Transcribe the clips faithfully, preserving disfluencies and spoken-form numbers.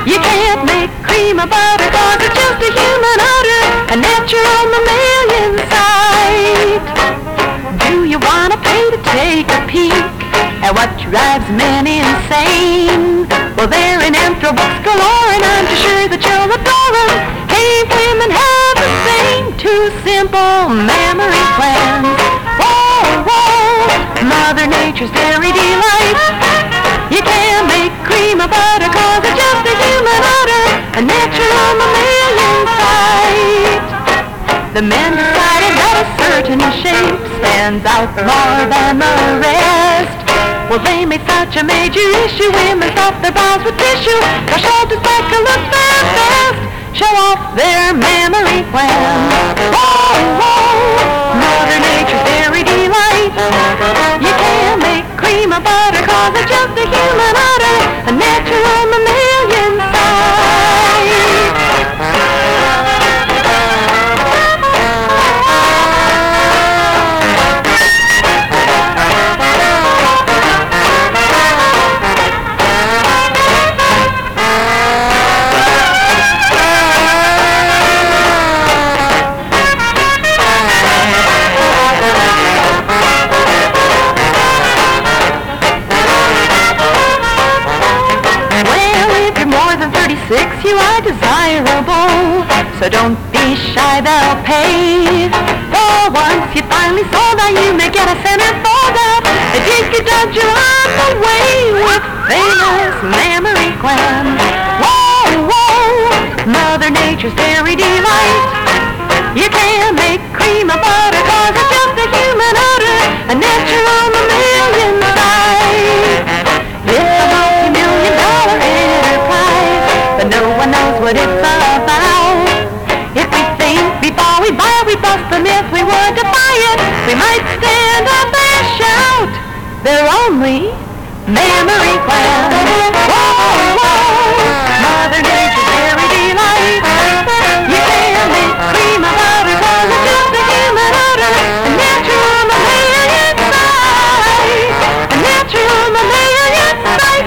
You can't make cream of butter, cause it's just a human udder, a natural mammalian sight. Do you wanna pay to take a peek at what drives men insane? Well, they're in intro books galore, and I'm too sure that you'll adore them. Hey, women have the same two simple mammary glands. Whoa, whoa, Mother Nature's dairy delight. You can't make cream of butter, cause it's just a human udder, a natural mammalian sight. The men decided that a certain shape stands out more than the rest. Well, they made such a major issue, women stuffed their bras with tissue. Their shoulders back to look their best, show off their mammary glands. Whoa, whoa, Mother Nature's dairy delight. You can't make cream of butter, cause it's just a human udder, a natural mammalian sight. You are desirable, so don't be shy, they'll pay. For once you finally sold out, you may get a centerfold out if you could dodge your life away with famous mammary glands. Whoa, whoa, Mother Nature's dairy delight. You can't make cream of butter, cause it's just a human udder, a natural mammalian sight. It's a multi-million dollar enterprise, but no one knows what it's about. If we think before we buy it, we bust the myth, we would defy it. We might stand up and shout, they're only mammary glands. Whoa, whoa, Mother Nature's dairy delight. You can't make cream of butter, cause it's just a human udder, a natural mammalian sight, a natural mammalian sight.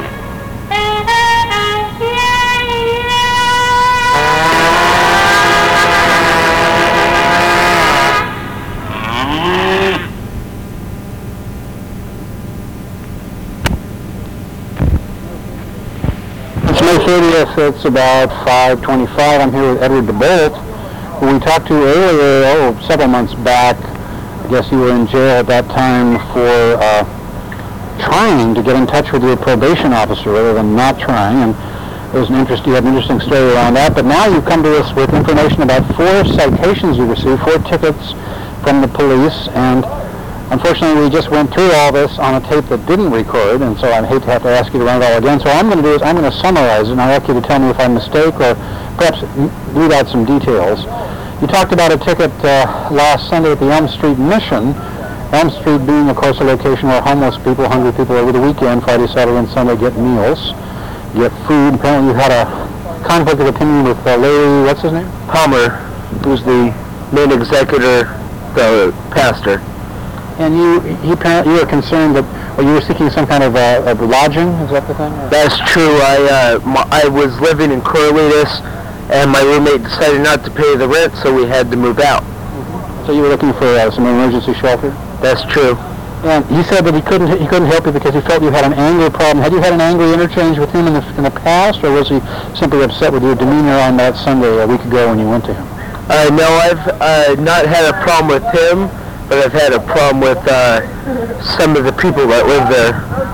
May thirtieth, it's about five twenty-five. I'm here with Edward DeBolt, who we talked to earlier, oh, several months back. I guess you were in jail at that time for uh, trying to get in touch with your probation officer rather than not trying, and it was an interest, you had an interesting story around that. But now you've come to us with information about four citations you received, four tickets from the police, and unfortunately, we just went through all this on a tape that didn't record, and so I hate to have to ask you to run it all again. So what I'm going to do is I'm going to summarize it, and I'd like you to tell me if I mistake or perhaps leave out some details. You talked about a ticket uh, last Sunday at the Elm Street Mission, Elm Street being, of course, a location where homeless people, hungry people over the weekend, Friday, Saturday, and Sunday, get meals, get food. Apparently you had a conflict of opinion with uh, Larry, what's his name? Palmer, who's the main executor, the pastor. And you, he, you were concerned that, or you were seeking some kind of, uh, of lodging, is that the thing? Or? That's true. I, uh, my, I was living in Corralitos, and my roommate decided not to pay the rent, so we had to move out. Mm-hmm. So you were looking for uh, some emergency shelter? That's true. And he said that he couldn't, he couldn't help you because he felt you had an anger problem. Had you had an angry interchange with him in the, in the past, or was he simply upset with your demeanor on that Sunday a week ago when you went to him? Uh, no, I've uh, not had a problem with him, but I've had a problem with uh, some of the people that live there.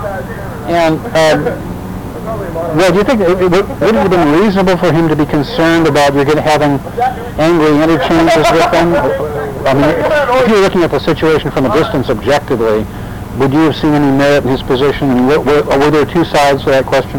And, uh, well, do you think, it, it, would it have been reasonable for him to be concerned about you having angry interchanges with them? I mean, if you're looking at the situation from a distance objectively, would you have seen any merit in his position? And were, were, were there two sides to that question?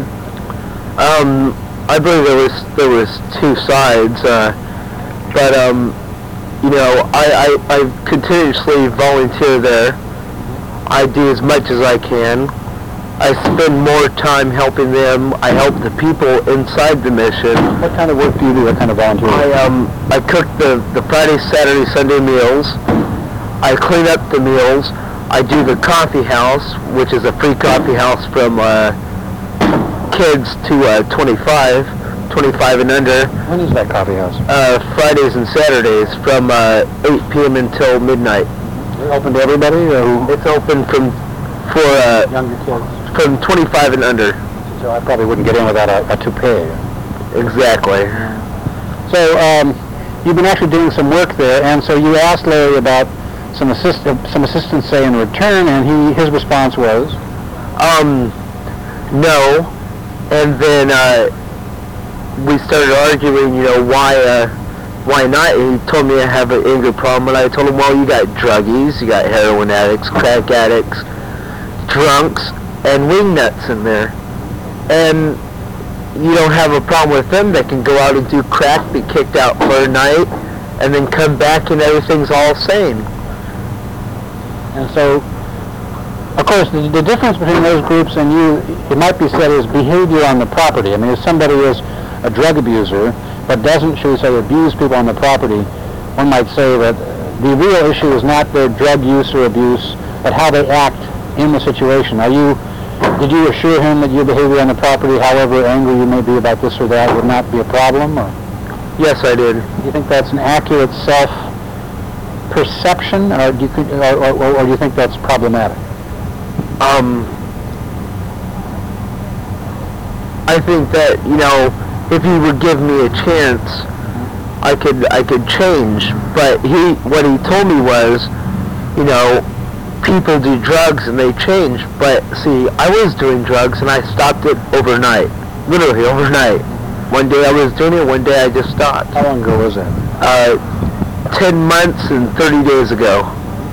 Um, I believe there was there was two sides, uh, but um, you know, I, I, I continuously volunteer there. I do as much as I can. I spend more time helping them. I help the people inside the mission. What kind of work do you do? What kind of volunteer work? I um I cook the, the Friday, Saturday, Sunday meals. I clean up the meals. I do the coffee house, which is a free coffee house from uh, kids to uh, twenty-five twenty-five and under. When is that coffee house? Uh, Fridays and Saturdays from uh, eight p.m. until midnight. They're open to everybody? Or It's open from for uh, younger kids? from twenty-five and under. So I probably wouldn't get in without a, a toupee. Exactly. So um, you've been actually doing some work there, and so you asked Larry about some assist uh, some assistance, say, in return, and he his response was? Um, no. And then uh, we started arguing, you know, why uh, why not? And he told me I have an anger problem, and I told him, well, you got druggies, you got heroin addicts, crack addicts, drunks, and wingnuts in there. And you don't have a problem with them that can go out and do crack, be kicked out for a night, and then come back and everything's all sane. And so, of course, the, the difference between those groups and you, it might be said, is behavior on the property. I mean, if somebody is a drug abuser, but doesn't, shall we say, abuse people on the property, one might say that the real issue is not their drug use or abuse, but how they act in the situation. Are you, did you assure him that your behavior on the property, however angry you may be about this or that, would not be a problem? Or Yes, I did. do you think that's an accurate self-perception, or do you, or, or, or do you think that's problematic? Um, I think that, you know, if he would give me a chance, I could I could change. But he, what he told me was, you know, people do drugs and they change. But see, I was doing drugs and I stopped it overnight, literally overnight. One day I was doing it, one day I just stopped. How long ago was that? Uh, ten months and thirty days ago.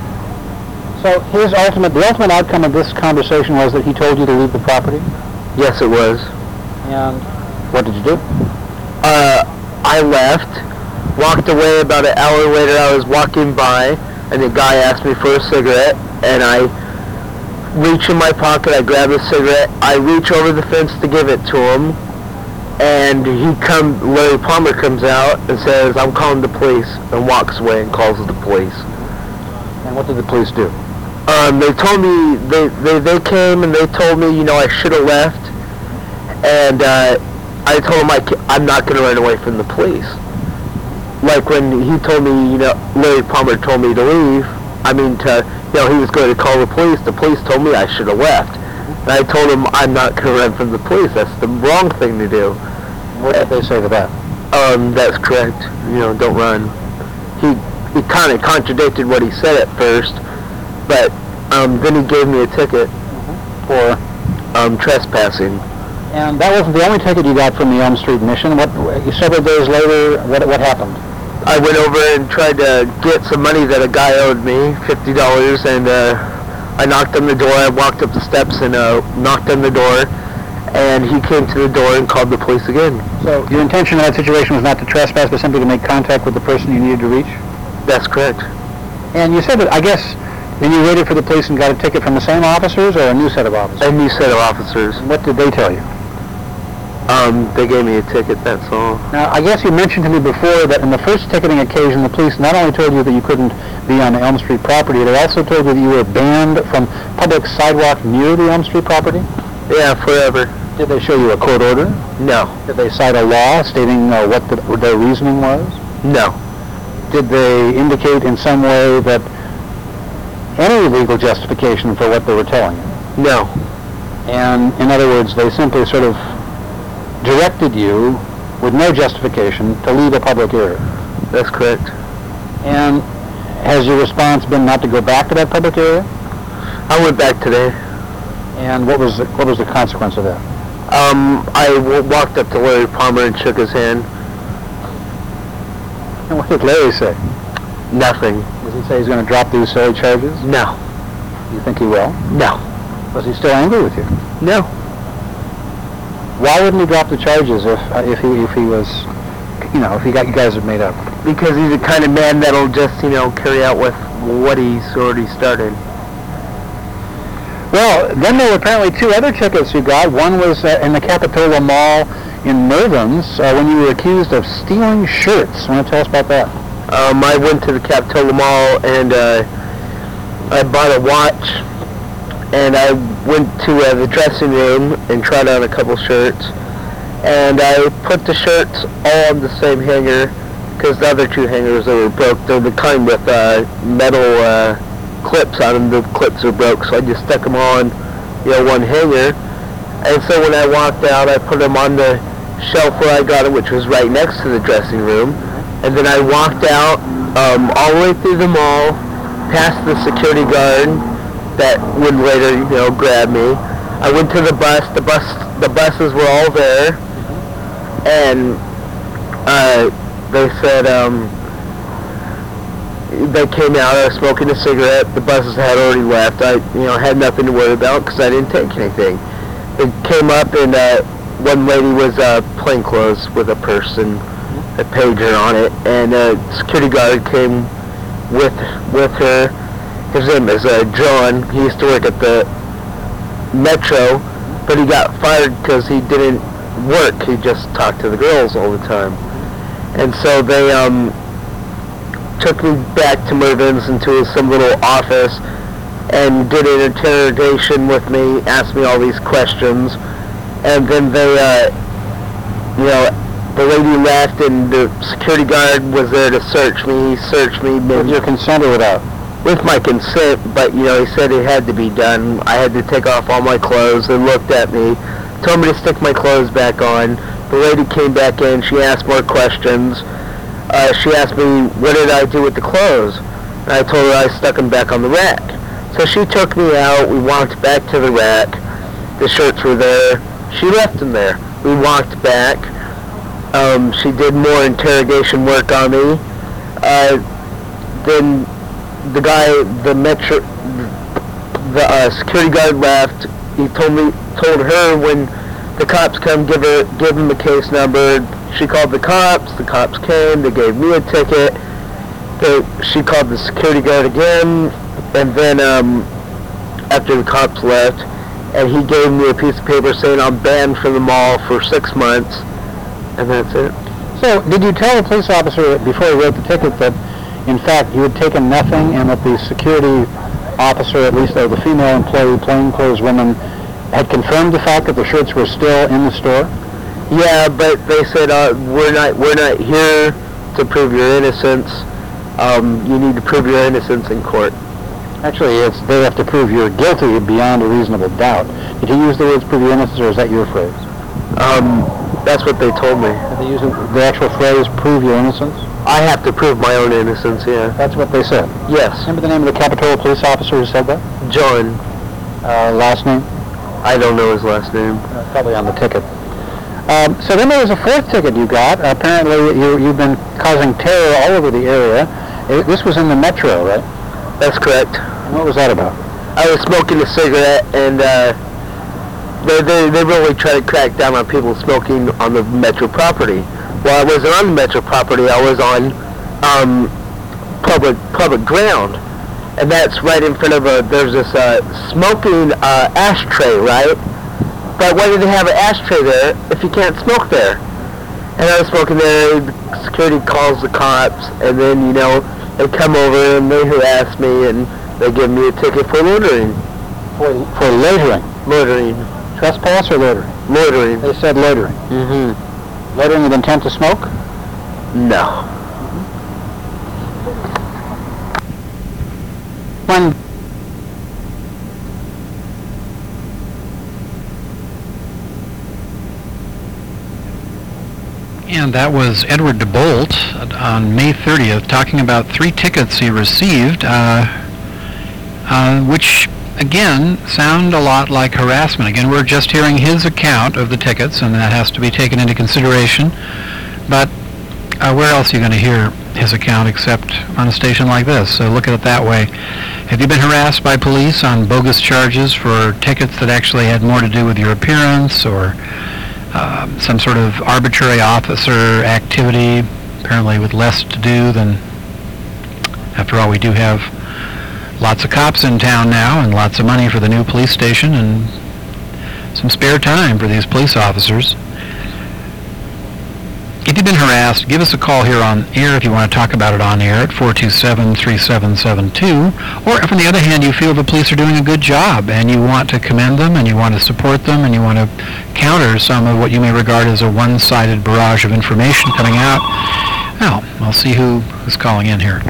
So his ultimate, the ultimate outcome of this conversation was that he told you to leave the property? Yes, it was. And what did you do? Uh, I left, walked away. About an hour later, I was walking by, and the guy asked me for a cigarette, and I reach in my pocket, I grab a cigarette, I reach over the fence to give it to him, and he come, Larry Palmer comes out and says, I'm calling the police, and walks away and calls the police. And what did the police do? Um, they told me, they, they, they came and they told me, you know, I should have left, and uh, I told him I ca- I'm not going to run away from the police. Like when he told me, you know, Larry Palmer told me to leave, I mean to, you know, he was going to call the police, the police told me I should have left. And I told him I'm not going to run from the police, that's the wrong thing to do. What did they say to that? Um, that's correct, you know, don't run. He, he kind of contradicted what he said at first, but um, then he gave me a ticket for um, trespassing. And that wasn't the only ticket you got from the Elm Street mission. What, several days later, what, what happened? I went over and tried to get some money that a guy owed me, fifty dollars, and uh, I knocked on the door. I walked up the steps and uh, knocked on the door, and he came to the door and called the police again. So your intention in that situation was not to trespass, but simply to make contact with the person you needed to reach? That's correct. And you said that, I guess, then you waited for the police and got a ticket from the same officers or a new set of officers? A new set of officers. What did they tell you? Um, they gave me a ticket, that's all. Now, I guess you mentioned to me before that in the first ticketing occasion, the police not only told you that you couldn't be on the Elm Street property, they also told you that you were banned from public sidewalk near the Elm Street property? Yeah, forever. Did they show you a court order? No. Did they cite a law stating uh, what, the, what their reasoning was? No. Did they indicate in some way that any legal justification for what they were telling you? No. And in other words, they simply sort of directed you with no justification to leave a public area. That's correct. And has your response been not to go back to that public area? I went back today. And what was the, what was the consequence of that? Um, I w- walked up to Larry Palmer and shook his hand. And what did Larry say? Nothing. Does he say he's going to drop these silly charges? No. You think he will? No. Was he still angry with you? No. Why wouldn't he drop the charges if uh, if he if he was, you know, if he got you guys had made up? Because he's the kind of man that'll just, you know, carry out with what he's already started. Well, then there were apparently two other tickets you got. One was uh, in the Capitola Mall in Mervyn's uh, when you were accused of stealing shirts. Want to tell us about that? Um, I went to the Capitola Mall and uh, I bought a watch, and I went to uh, the dressing room and tried on a couple shirts, and I put the shirts all on the same hanger, because the other two hangers that were broke, they're the kind with uh, metal uh, clips on them. The clips are broke, so I just stuck them on, you know, one hanger. And so when I walked out, I put them on the shelf where I got them, which was right next to the dressing room. And then I walked out um, all the way through the mall, past the security guard that would later, you know, grab me. I went to the bus. The bus, the buses were all there, and uh, they said um, they came out. I was smoking a cigarette. The buses had already left. I, you know, had nothing to worry about because I didn't take anything. They came up, and uh, one lady was uh, plainclothes with a purse and a pager on it, and a security guard came with with her. His name is uh, John. He used to work at the Metro, but he got fired because he didn't work. He just talked to the girls all the time. And so they um, took me back to Mervyn's into some little office and did an interrogation with me, asked me all these questions, and then they, uh, you know, the lady left and the security guard was there to search me. He searched me. With your consent or without? With my consent, but, you know, he said it had to be done. I had to take off all my clothes and looked at me, told me to stick my clothes back on. The lady came back in. She asked more questions. Uh, she asked me, what did I do with the clothes? And I told her I stuck them back on the rack. So she took me out. We walked back to the rack. The shirts were there. She left them there. We walked back. Um, she did more interrogation work on me. Uh, then the guy, the metro, the uh, security guard left. He told me, told her when the cops come, give her, give him the case number. She called the cops. The cops came. They gave me a ticket. They, she called the security guard again, and then um, after the cops left, and he gave me a piece of paper saying I'm banned from the mall for six months, and that's it. So, did you tell the police officer before he wrote the ticket that, in fact, you had taken nothing, and that the security officer, at least though the female employee, plainclothes woman, had confirmed the fact that the shirts were still in the store? Yeah, but they said uh, we're not we're not here to prove your innocence. Um, you need to prove your innocence in court. Actually, it's they have to prove you're guilty beyond a reasonable doubt. Did he use the words "prove your innocence," or is that your phrase? Um, that's what they told me. Did they use the actual phrase "prove your innocence"? I have to prove my own innocence. Yeah. That's what they said. Yes. Remember the name of the Capitola police officer who said that? John. Uh, last name? I don't know his last name. Uh, probably on the ticket. Um, so then there was a fourth ticket you got. Apparently you, you've been causing terror all over the area. It, this was in the Metro, right? That's correct. And what was that about? I was smoking a cigarette, and uh, they, they, they really try to crack down on people smoking on the Metro property. Well, I wasn't on the Metro property. I was on um, public public ground. And that's right in front of a, there's this uh, smoking uh, ashtray, right? But why do they have an ashtray there if you can't smoke there? And I was smoking there, the security calls the cops, and then, you know, they come over and they harass me, and they give me a ticket for loitering. For, for loitering? Loitering. Trespass or loitering? Loitering. They said loitering. Mm-hmm. Loitering with intent to smoke? No. When And that was Edward DeBolt on May thirtieth talking about three tickets he received, uh, uh, which, again, sound a lot like harassment. Again, we're just hearing his account of the tickets, and that has to be taken into consideration. But uh, where else are you going to hear his account except on a station like this? So look at it that way. Have you been harassed by police on bogus charges for tickets that actually had more to do with your appearance, or uh, some sort of arbitrary officer activity, apparently with less to do than, after all, we do have lots of cops in town now and lots of money for the new police station and some spare time for these police officers. if you've been harassed, give us a call here on air if you want to talk about it on air at four two seven, three seven seven two. Or if, on the other hand, you feel the police are doing a good job and you want to commend them and you want to support them and you want to counter some of what you may regard as a one-sided barrage of information coming out, well, I'll see who is calling in here.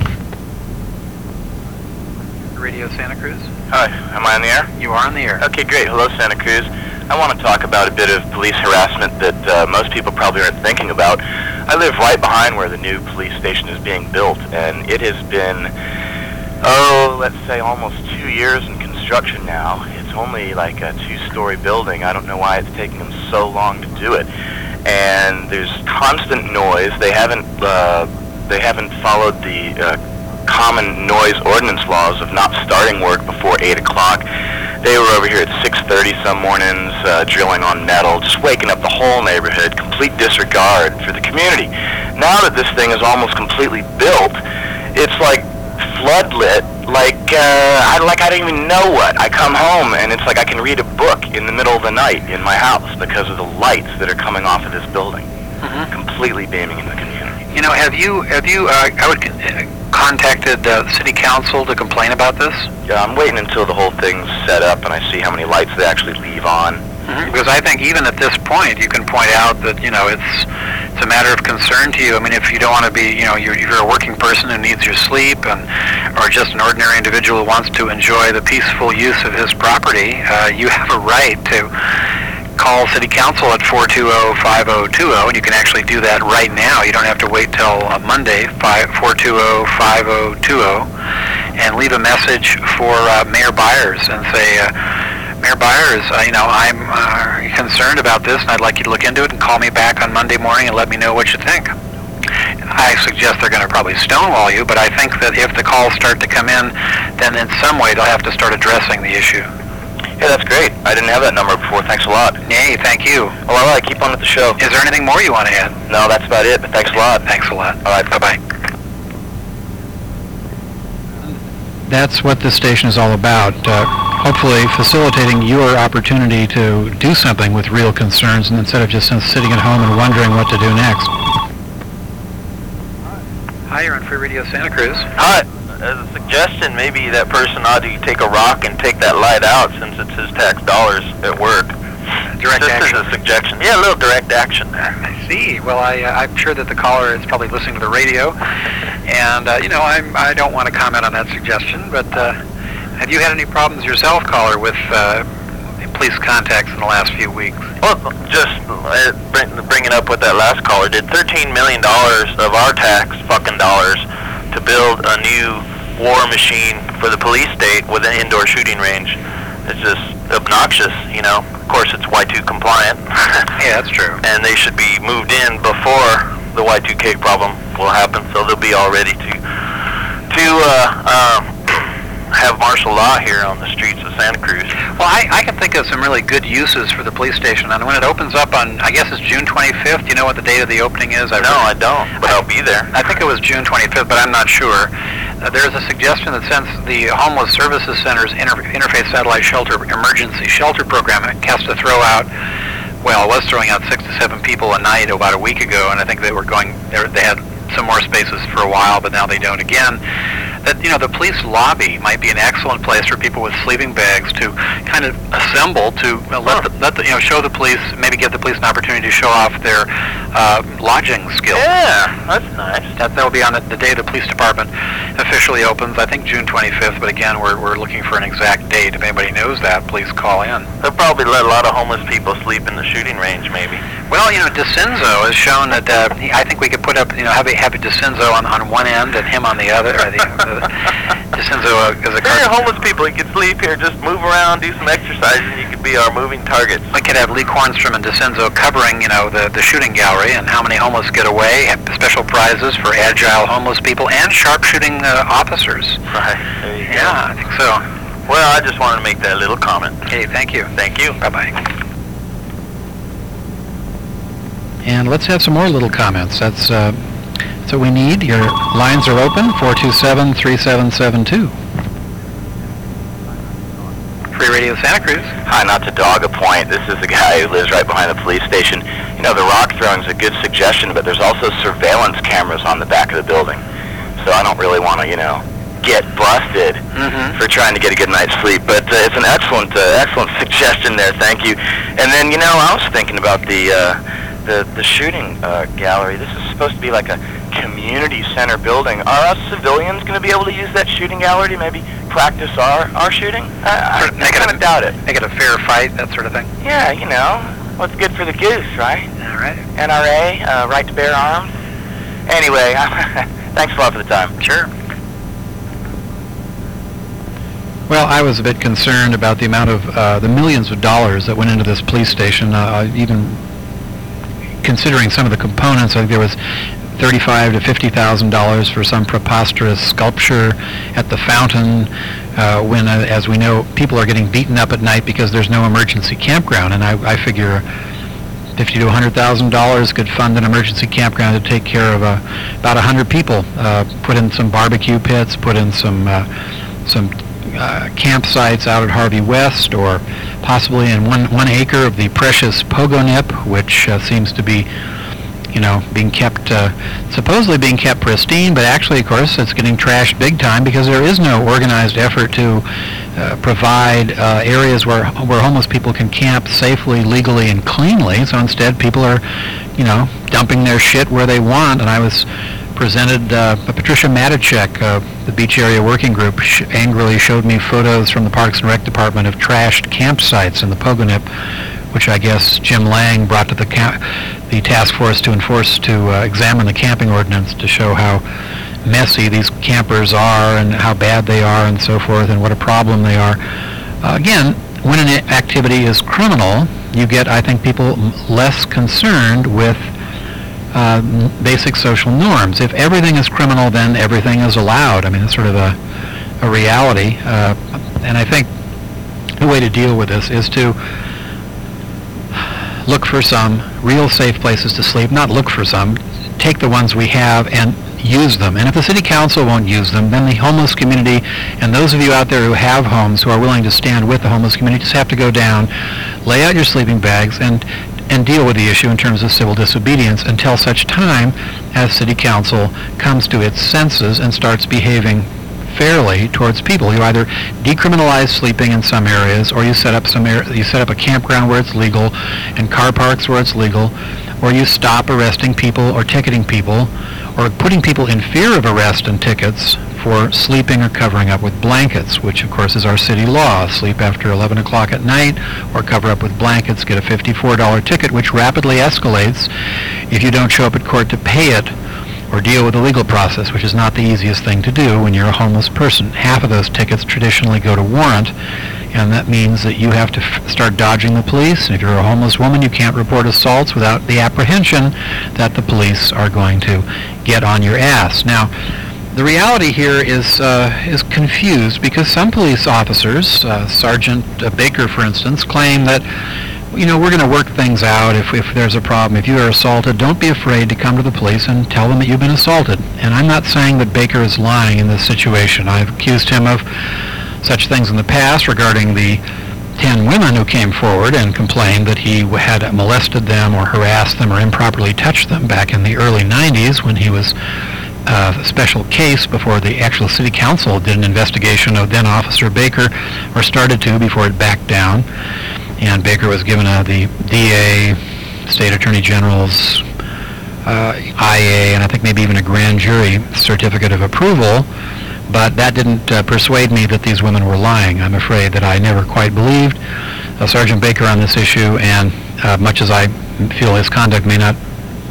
Radio Santa Cruz? Hi, am I on the air? You are on the air. Okay, great. Hello, Santa Cruz. I want to talk about a bit of police harassment that uh, most people probably aren't thinking about. I live right behind where the new police station is being built, and it has been, oh, let's say almost two years in construction now. It's only like a two-story building. I don't know why it's taking them so long to do it. And there's constant noise. They haven't, uh, they haven't followed the uh, common noise ordinance laws of not starting work before eight o'clock. They were over here at six thirty some mornings, uh, drilling on metal, just waking up the whole neighborhood, complete disregard for the community. Now that this thing is almost completely built, it's like floodlit, like, uh, I, like I don't even know what. I come home and it's like I can read a book in the middle of the night in my house because of the lights that are coming off of this building, mm-hmm. completely beaming into the community. You know, have you, have you, uh, I would, uh, contacted uh, the city council to complain about this? Yeah, I'm waiting until the whole thing's set up and I see how many lights they actually leave on. Mm-hmm. Because I think even at this point, you can point out that, you know, it's it's a matter of concern to you. I mean, if you don't want to be, you know, you're, you're a working person who needs your sleep, and or just an ordinary individual who wants to enjoy the peaceful use of his property, uh, you have a right to call City Council at four two zero, five zero two zero, and you can actually do that right now. You don't have to wait till uh, Monday, four two zero, five zero two zero, and leave a message for uh, Mayor Byers and say, uh, Mayor Byers, uh, you know, I'm uh, concerned about this, and I'd like you to look into it and call me back on Monday morning and let me know what you think. I suggest they're going to probably stonewall you, but I think that if the calls start to come in, then in some way they'll have to start addressing the issue. Yeah, that's great. I didn't have that number before. Thanks a lot. Hey, thank you. Well, all right. Keep on with the show. Is there anything more you want to add? No, that's about it, but thanks a lot. Thanks a lot. All right. Bye-bye. That's what this station is all about. Uh, hopefully facilitating your opportunity to do something with real concerns and instead of just sitting at home and wondering what to do next. Hi, you're on Free Radio Santa Cruz. Hi. As a suggestion, maybe that person ought to take a rock and take that light out since it's his tax dollars at work. Direct Just action. as a suggestion. Yeah, a little direct action there. I see. Well, I, uh, I'm sure that the caller is probably listening to the radio, and uh, you know, I'm, I don't want to comment on that suggestion. But uh, have you had any problems yourself, caller, with uh, police contacts in the last few weeks? Well, just uh, bring, bringing up what that last caller did. thirteen million dollars of our tax fucking dollars to build a new war machine for the police state with an indoor shooting range. It's just obnoxious, you know. Of course, it's Y two compliant. Yeah, that's true. And they should be moved in before the Y two K problem will happen, so they'll be all ready to to uh, um, have martial law here on the streets of Santa Cruz. Well, I, I can think of some really good uses for the police station, and when it opens up on, I guess it's June twenty-fifth. Do you know what the date of the opening is? I no, I don't, but I, I'll be there. I think it was June twenty-fifth, but I'm not sure. Uh, there's a suggestion that since the Homeless Services Center's Inter- Interfaith Satellite Shelter Emergency Shelter Program has to throw out, well, it was throwing out six to seven people a night about a week ago, and I think they were going, they had some more spaces for a while, but now they don't again. That, you know, the police lobby might be an excellent place for people with sleeping bags to kind of assemble to uh, let, the, let the, you know, show the police, maybe give the police an opportunity to show off their uh, lodging skills. Yeah, that's nice. That that will be on the, the day the police department officially opens. I think June twenty-fifth, but again, we're we're looking for an exact date. If anybody knows that, please call in. They'll probably let a lot of homeless people sleep in the shooting range, maybe. Well, you know, DeCenzo has shown that uh, he, I think we could put up, you know, have a, have a DeCenzo on, on one end and him on the other. Or the, the, DeCenzo uh, is a Hey, homeless people, you could sleep here, just move around, do some exercise, and you could be our moving targets. We could have Lee Kornstrom and DeCenzo covering, you know, the, the shooting gallery and how many homeless get away, have special prizes for agile homeless people and sharpshooting uh, officers. Right. There you Yeah, go. I think so. Well, I just wanted to make that little comment. Okay, thank you. Thank you. Bye-bye. And let's have some more little comments. That's, uh, that's what we need. Your lines are open, four two seven, three seven seven two. Free Radio Santa Cruz. Hi, not to dog a point. This is the guy who lives right behind the police station. You know, the rock throwing is a good suggestion, but there's also surveillance cameras on the back of the building. So I don't really want to, you know, get busted Mm-hmm. for trying to get a good night's sleep. But uh, it's an excellent, uh, excellent suggestion there. Thank you. And then, you know, I was thinking about the uh, the, the shooting uh, gallery. This is supposed to be like a community center building. Are us civilians going to be able to use that shooting gallery to maybe practice our, our shooting? I, I, I kind of doubt it. Make it a fair fight, that sort of thing. Yeah, you know, what's good for the goose, right? All right. N R A, uh, right to bear arms. Anyway, thanks a lot for the time. Sure. Well, I was a bit concerned about the amount of uh, the millions of dollars that went into this police station. Uh, even considering some of the components, I think there was thirty-five to fifty thousand dollars for some preposterous sculpture at the fountain. Uh, when, uh, as we know, people are getting beaten up at night because there's no emergency campground, and I, I figure fifty to a hundred thousand dollars could fund an emergency campground to take care of uh, about a hundred people. Uh, put in some barbecue pits, put in some uh, some. Uh, campsites out at Harvey West, or possibly in one one acre of the precious Pogonip, which uh, seems to be, you know, being kept, uh, supposedly being kept pristine, but actually, of course, it's getting trashed big time because there is no organized effort to uh, provide uh, areas where where homeless people can camp safely, legally, and cleanly. So instead, people are, you know, dumping their shit where they want. And I was presented, uh, Patricia Matichek, uh, the Beach Area Working Group, sh- angrily showed me photos from the Parks and Rec Department of trashed campsites in the Pogonip, which I guess Jim Lang brought to the ca- the task force to enforce, to uh, examine the camping ordinance to show how messy these campers are and how bad they are and so forth, and what a problem they are. Uh, again, when an activity is criminal, you get, I think, people less concerned with Uh, basic social norms. If everything is criminal, then everything is allowed. I mean, it's sort of a, a reality. Uh, and I think the way to deal with this is to look for some real safe places to sleep. Not look for some. Take the ones we have and use them. And if the city council won't use them, then the homeless community and those of you out there who have homes, who are willing to stand with the homeless community, just have to go down, lay out your sleeping bags, and and deal with the issue in terms of civil disobedience until such time as city council comes to its senses and starts behaving fairly towards people. You either decriminalize sleeping in some areas, or you set up some ar- you set up a campground where it's legal and car parks where it's legal, or you stop arresting people or ticketing people or putting people in fear of arrest and tickets for sleeping or covering up with blankets, which of course is our city law. Sleep after eleven o'clock at night or cover up with blankets, get a fifty-four dollars ticket, which rapidly escalates if you don't show up at court to pay it or deal with the legal process, which is not the easiest thing to do when you're a homeless person. Half of those tickets traditionally go to warrant, and that means that you have to f- start dodging the police. And if you're a homeless woman, you can't report assaults without the apprehension that the police are going to get on your ass. Now, the reality here is uh, is confused because some police officers, uh, Sergeant uh, Baker, for instance, claim that, you know, we're going to work things out if, if there's a problem. If you are assaulted, don't be afraid to come to the police and tell them that you've been assaulted. And I'm not saying that Baker is lying in this situation. I've accused him of such things in the past regarding the ten women who came forward and complained that he had molested them or harassed them or improperly touched them back in the early nineties when he was uh, a special case before the actual city council did an investigation of then Officer Baker, or started to before it backed down. And Baker was given uh, the D A, State Attorney General's, uh, I A, and I think maybe even a grand jury certificate of approval, but that didn't uh, persuade me that these women were lying. I'm afraid that I never quite believed uh, Sergeant Baker on this issue, and uh, much as I feel his conduct may not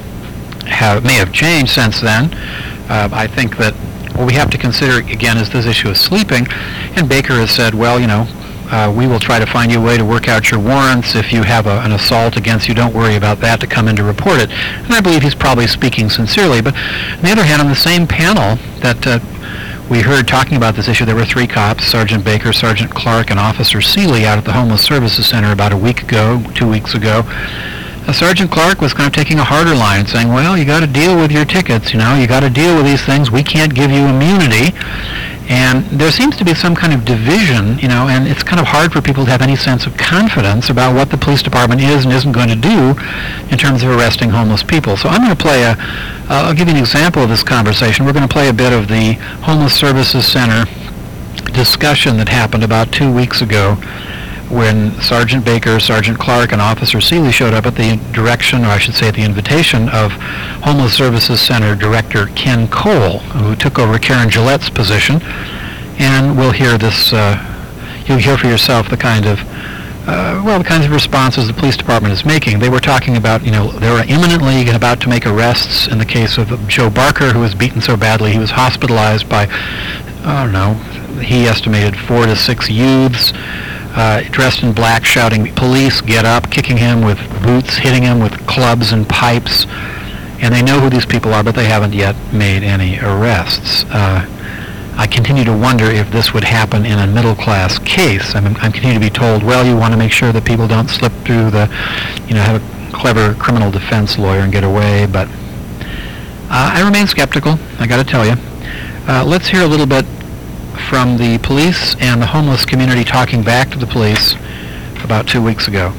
have, may have changed since then, uh, I think that what we have to consider, again, is this issue of sleeping, and Baker has said, well, you know, Uh, we will try to find you a way to work out your warrants. If you have a, an assault against you, don't worry about that, to come in to report it. And I believe he's probably speaking sincerely. But on the other hand, on the same panel that uh, we heard talking about this issue, there were three cops, Sergeant Baker, Sergeant Clark, and Officer Seeley, out at the Homeless Services Center about a week ago, two weeks ago. Uh, Sergeant Clark was kind of taking a harder line, saying, well, you got to deal with your tickets, you know, you got to deal with these things. We can't give you immunity. And there seems to be some kind of division, you know, and it's kind of hard for people to have any sense of confidence about what the police department is and isn't going to do in terms of arresting homeless people. So I'm going to play a, uh, I'll give you an example of this conversation. We're going to play a bit of the Homeless Services Center discussion that happened about two weeks ago when Sergeant Baker, Sergeant Clark, and Officer Seeley showed up at the direction, or I should say at the invitation, of Homeless Services Center Director Ken Cole, who took over Karen Gillette's position. And we'll hear this, uh, you'll hear for yourself the kind of, uh, well, the kinds of responses the police department is making. They were talking about, you know, they were imminently about to make arrests in the case of Joe Barker, who was beaten so badly he was hospitalized by, I don't know, he estimated four to six youths, Uh, dressed in black, shouting, "Police, get up," kicking him with boots, hitting him with clubs and pipes. And they know who these people are, but they haven't yet made any arrests. Uh, I continue to wonder if this would happen in a middle-class case. I mean, I continue to be told, well, you want to make sure that people don't slip through the, you know, have a clever criminal defense lawyer and get away, but uh, I remain skeptical, I got to tell you. Uh, let's hear a little bit from the police and the homeless community talking back to the police about two weeks ago.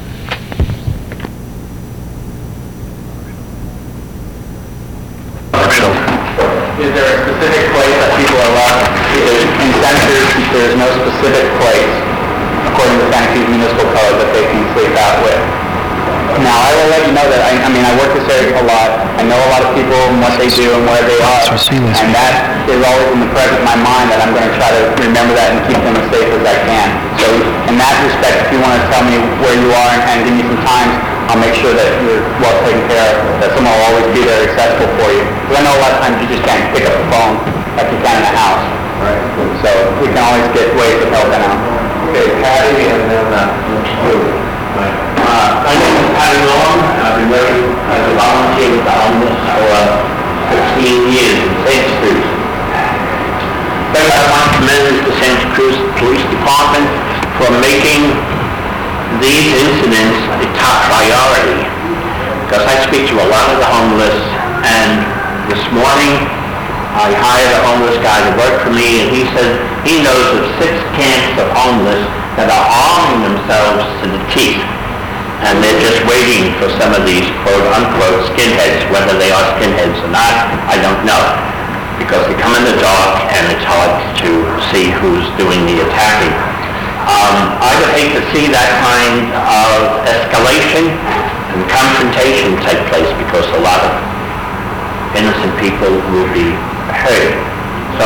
Is there a specific place that people are locked? In centers, there is no specific place, according to the Santa Cruz Municipal Code, that they can sleep out with. Now, I will let you know that, I, I mean, I work this area a lot. I know a lot of people and what they do and where they are. And that is always in the present of my mind, that I'm going to try to remember that and keep them as safe as I can. So in that respect, if you want to tell me where you are and, and give me some times, I'll make sure that you're well taken care of, that someone will always be there accessible for you. Because I know a lot of times you just can't pick up the phone like you can in a house. Right. So we can always get ways of helping out. Okay, Patty and then uh, Lou. Right. Uh, my name is Patty Long. I've been working as a volunteer with the homeless for uh, fifteen years in Santa Cruz. First, I want to commend the Santa Cruz Police Department for making these incidents a top priority. Because I speak to a lot of the homeless, and this morning I hired a homeless guy to work for me, and he said he knows of six camps of homeless that are arming themselves to the teeth, and they're just waiting for some of these quote-unquote skinheads. Whether they are skinheads or not, I don't know, because they come in the dark and it's hard to see who's doing the attacking. Um, I would hate to see that kind of escalation and confrontation take place, because a lot of innocent people will be hurt. So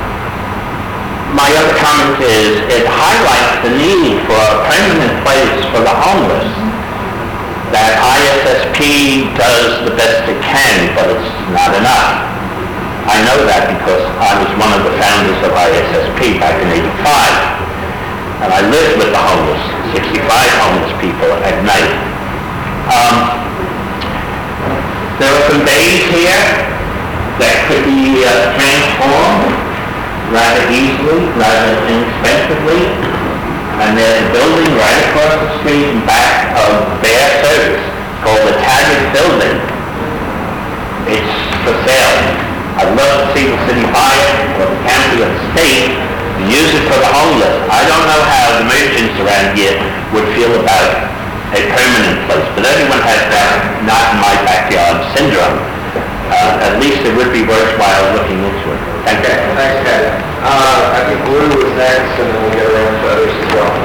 my other comment is, it highlights the need for a permanent place for the homeless. That I S S P does the best it can, but it's not enough. I know that because I was one of the founders of I S S P back in eighty-five. And I lived with the homeless, sixty-five homeless people at night. Um, there are some bays here that could be uh, transformed rather easily, rather inexpensively. And there's a building right across the street and back of Bear Service called the Taggart Building. It's for sale. I'd love to see the city buy it, or the county or the state, and use it for the homeless. I don't know how the merchants around here would feel about a permanent place, but everyone has that not in my backyard syndrome. Uh, at least it would be worthwhile looking into it. Thank you. Thanks, Ted. Uh, I think Lou was next, and then we'll get around to others as well.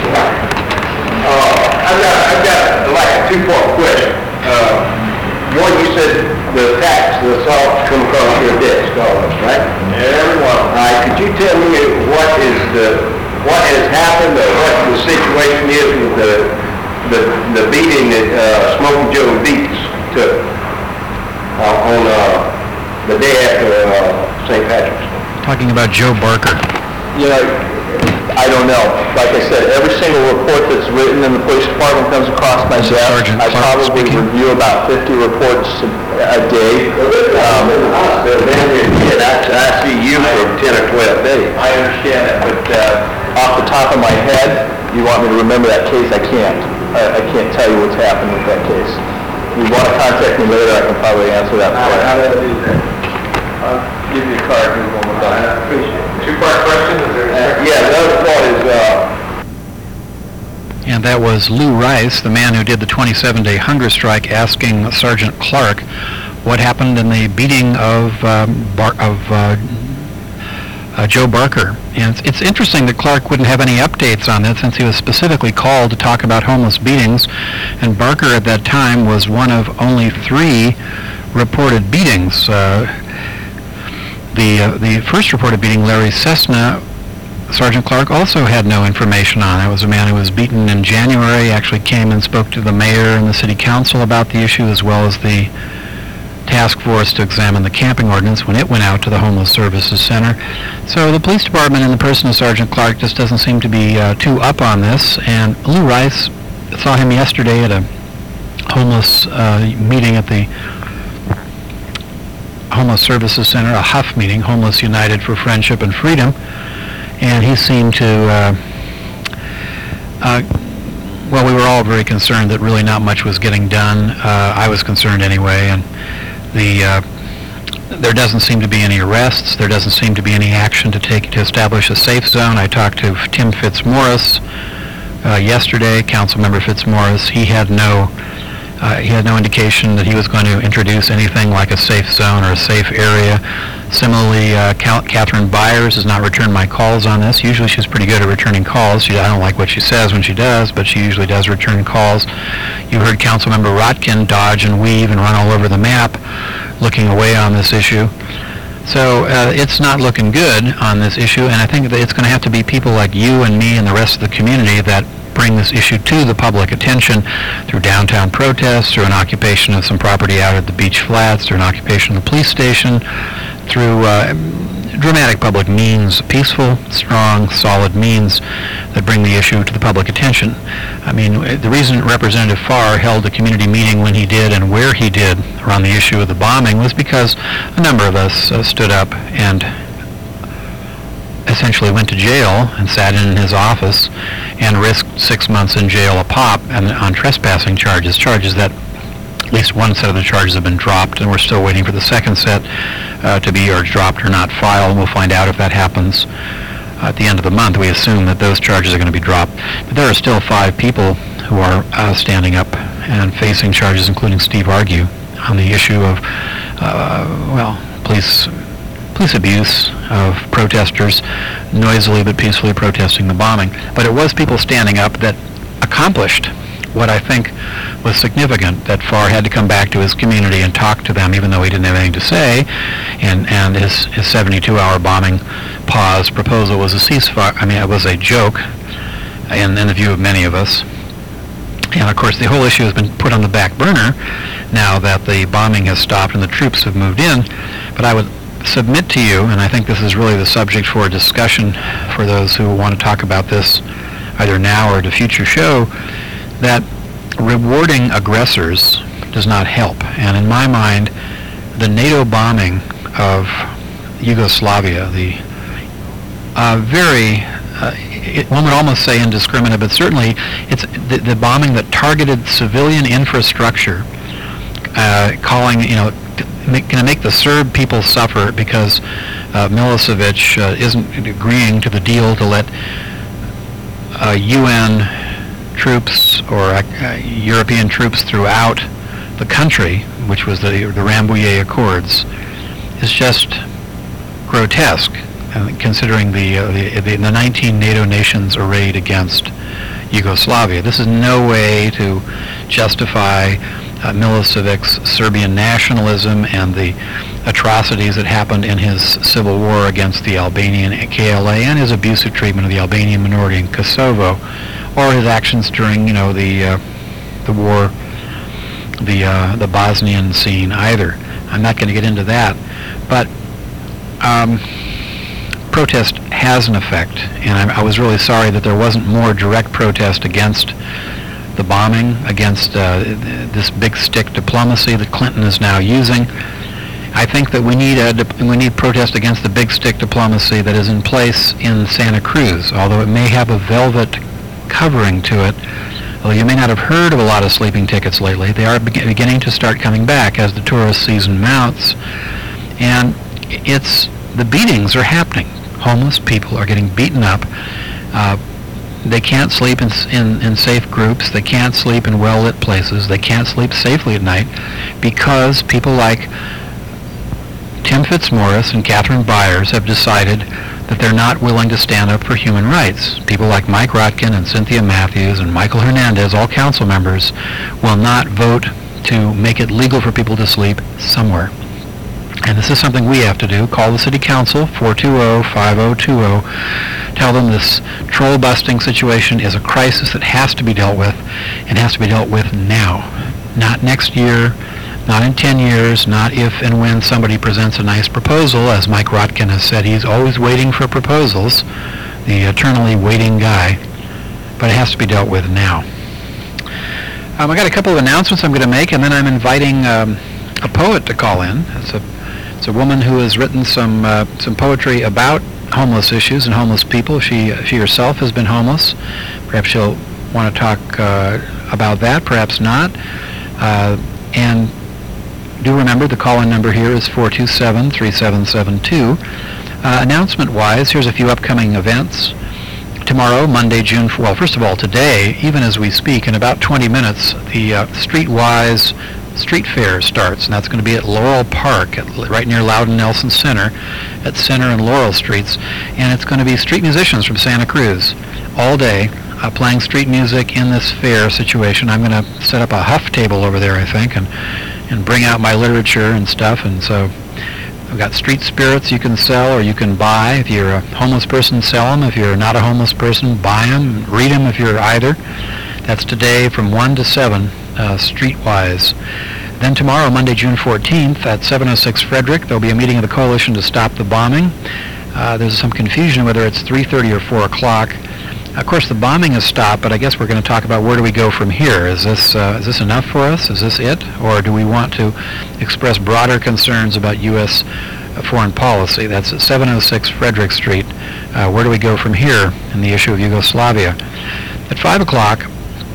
Uh, I've got, I've got like a two-part question. Uh, one, you said the tax, the assault come across your desk, almost, right? Everyone. All right, could you tell me what is the, what has happened, or what the situation is with the, the, the beating that uh, Smokey Joe Deeks took uh, on uh, the day after uh, Saint Patrick's Day? Talking about Joe Barker. You know, I don't know. Like I said, every single report that's written in the police department comes across my desk. Sergeant I Clark probably speaking. review about fifty reports a, a day. Um, and I, I see you for ten or twelve days. I understand it, but uh, off the top of my head, you want me to remember that case? I can't. I, I can't tell you what's happened with that case. If you want to contact me later, I can probably answer that for you. How did I do that? I'll give you a card here when we're done. I appreciate it. Two-part question, is there? Uh, yeah, the other part is, uh... And that was Lou Rice, the man who did the twenty-seven day hunger strike, asking Sergeant Clark what happened in the beating of um, Bar- of uh, uh, Joe Barker. And it's, it's interesting that Clark wouldn't have any updates on that, since he was specifically called to talk about homeless beatings, and Barker at that time was one of only three reported beatings. Uh, the uh, the first reported beating, Larry Cessna, Sergeant Clark also had no information on. It was a man who was beaten in January, actually came and spoke to the mayor and the city council about the issue, as well as the task force to examine the camping ordinance when it went out to the Homeless Services Center. So the police department, in the person of Sergeant Clark, just doesn't seem to be uh, too up on this. And Lou Rice, saw him yesterday at a homeless uh, meeting at the Homeless Services Center, a Huff meeting, Homeless United for Friendship and Freedom. And he seemed to, uh, uh, well, we were all very concerned that really not much was getting done. Uh, I was concerned anyway, and the uh, there doesn't seem to be any arrests. There doesn't seem to be any action to take to establish a safe zone. I talked to Tim Fitzmaurice uh, yesterday, Councilmember Fitzmaurice. He had no uh, he had no indication that he was going to introduce anything like a safe zone or a safe area. Similarly, uh, Catherine Byers has not returned my calls on this. Usually she's pretty good at returning calls. She, I don't like what she says when she does, but she usually does return calls. You heard Councilmember Rotkin dodge and weave and run all over the map looking away on this issue. So uh, it's not looking good on this issue, and I think that it's going to have to be people like you and me and the rest of the community that bring this issue to the public attention through downtown protests, through an occupation of some property out at the beach flats, through an occupation of the police station, through uh, dramatic public means, peaceful, strong, solid means that bring the issue to the public attention. I mean, the reason Representative Farr held a community meeting when he did and where he did around the issue of the bombing was because a number of us uh, stood up and essentially went to jail and sat in his office and risked six months in jail a pop and on trespassing charges, charges that at least one set of the charges have been dropped, and we're still waiting for the second set uh, to be or dropped or not filed, and we'll find out if that happens uh, at the end of the month. We assume that those charges are going to be dropped. But there are still five people who are uh, standing up and facing charges, including Steve Argue, on the issue of, uh, well, police police abuse of protesters noisily but peacefully protesting the bombing. But it was people standing up that accomplished what I think was significant, that Farr had to come back to his community and talk to them, even though he didn't have anything to say, and, and his, his seventy-two hour bombing pause proposal was a ceasefire. I mean, it was a joke in, in the view of many of us. And of course, the whole issue has been put on the back burner now that the bombing has stopped and the troops have moved in. But I would submit to you, and I think this is really the subject for a discussion for those who want to talk about this either now or at a future show, that rewarding aggressors does not help. And in my mind, the NATO bombing of Yugoslavia, the uh, very, uh, it, one would almost say indiscriminate, but certainly it's the, the bombing that targeted civilian infrastructure, uh, calling, you know, going to make the Serb people suffer because uh, Milosevic uh, isn't agreeing to the deal to let uh, U N troops or uh, European troops throughout the country, which was the, the Rambouillet Accords, is just grotesque, uh, considering the, uh, the, the the nineteen NATO nations arrayed against Yugoslavia. This is no way to justify uh, Milosevic's Serbian nationalism and the atrocities that happened in his civil war against the Albanian K L A and his abusive treatment of the Albanian minority in Kosovo, or his actions during, you know, the uh, the war, the uh, the Bosnian scene either. I'm not going to get into that, but um, protest has an effect, and I, I was really sorry that there wasn't more direct protest against the bombing, against uh, this big stick diplomacy that Clinton is now using. I think that we need a we need protest against the big stick diplomacy that is in place in Santa Cruz, although it may have a velvet covering to it. Well, you may not have heard of a lot of sleeping tickets lately. They are be- beginning to start coming back as the tourist season mounts. And it's the beatings are happening. Homeless people are getting beaten up. Uh, they can't sleep in, in, in safe groups. They can't sleep in well-lit places. They can't sleep safely at night because people like Tim Fitzmaurice and Catherine Byers have decided that they're not willing to stand up for human rights. People like Mike Rotkin and Cynthia Matthews and Michael Hernandez, all council members, will not vote to make it legal for people to sleep somewhere. And this is something we have to do. Call the city council, four two zero, five zero two zero. Tell them this troll-busting situation is a crisis that has to be dealt with, and has to be dealt with now. Not next year, not in ten years, not if and when somebody presents a nice proposal. As Mike Rotkin has said, he's always waiting for proposals, the eternally waiting guy. But it has to be dealt with now. Um, I got a couple of announcements I'm going to make, and then I'm inviting um, a poet to call in. It's a It's a woman who has written some uh, some poetry about homeless issues and homeless people. She she herself has been homeless. Perhaps she'll want to talk uh, about that. Perhaps not. Uh, and do remember the call-in number here is four two seven, three seven seven two. Uh, announcement-wise, here's a few upcoming events. Tomorrow, Monday, June fourth. Well, first of all, today, even as we speak, in about twenty minutes, the uh, Streetwise Street Fair starts, and that's going to be at Laurel Park, at, right near Loudon Nelson Center, at Center and Laurel Streets, and it's going to be street musicians from Santa Cruz all day uh, playing street music in this fair situation. I'm going to set up a huff table over there, I think, and and bring out my literature and stuff, and so I've got street spirits you can sell or you can buy. If you're a homeless person, sell them. If you're not a homeless person, buy them, read them if you're either. That's today from one to seven. Uh, Streetwise. Then tomorrow, Monday, June fourteenth, at seven oh six Frederick, there'll be a meeting of the Coalition to Stop the Bombing. Uh, there's some confusion whether it's three thirty or four o'clock. Of course, the bombing has stopped, but I guess we're going to talk about where do we go from here. Is this uh, is this enough for us? Is this it? Or do we want to express broader concerns about U S foreign policy? That's at seven oh six Frederick Street. Uh, where do we go from here in the issue of Yugoslavia? At five o'clock,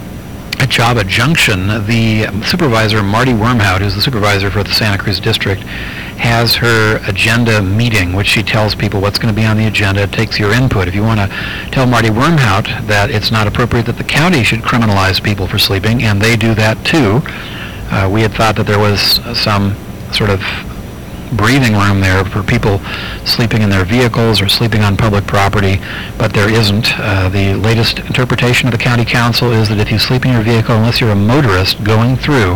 at Java Junction, the supervisor, Marty Wormhout, who's the supervisor for the Santa Cruz District, has her agenda meeting, which she tells people what's going to be on the agenda. It takes your input. If you want to tell Marty Wormhout that it's not appropriate that the county should criminalize people for sleeping, and they do that too. Uh, we had thought that there was some sort of breathing room there for people sleeping in their vehicles or sleeping on public property, but there isn't. Uh, the latest interpretation of the county council is that if you sleep in your vehicle, unless you're a motorist going through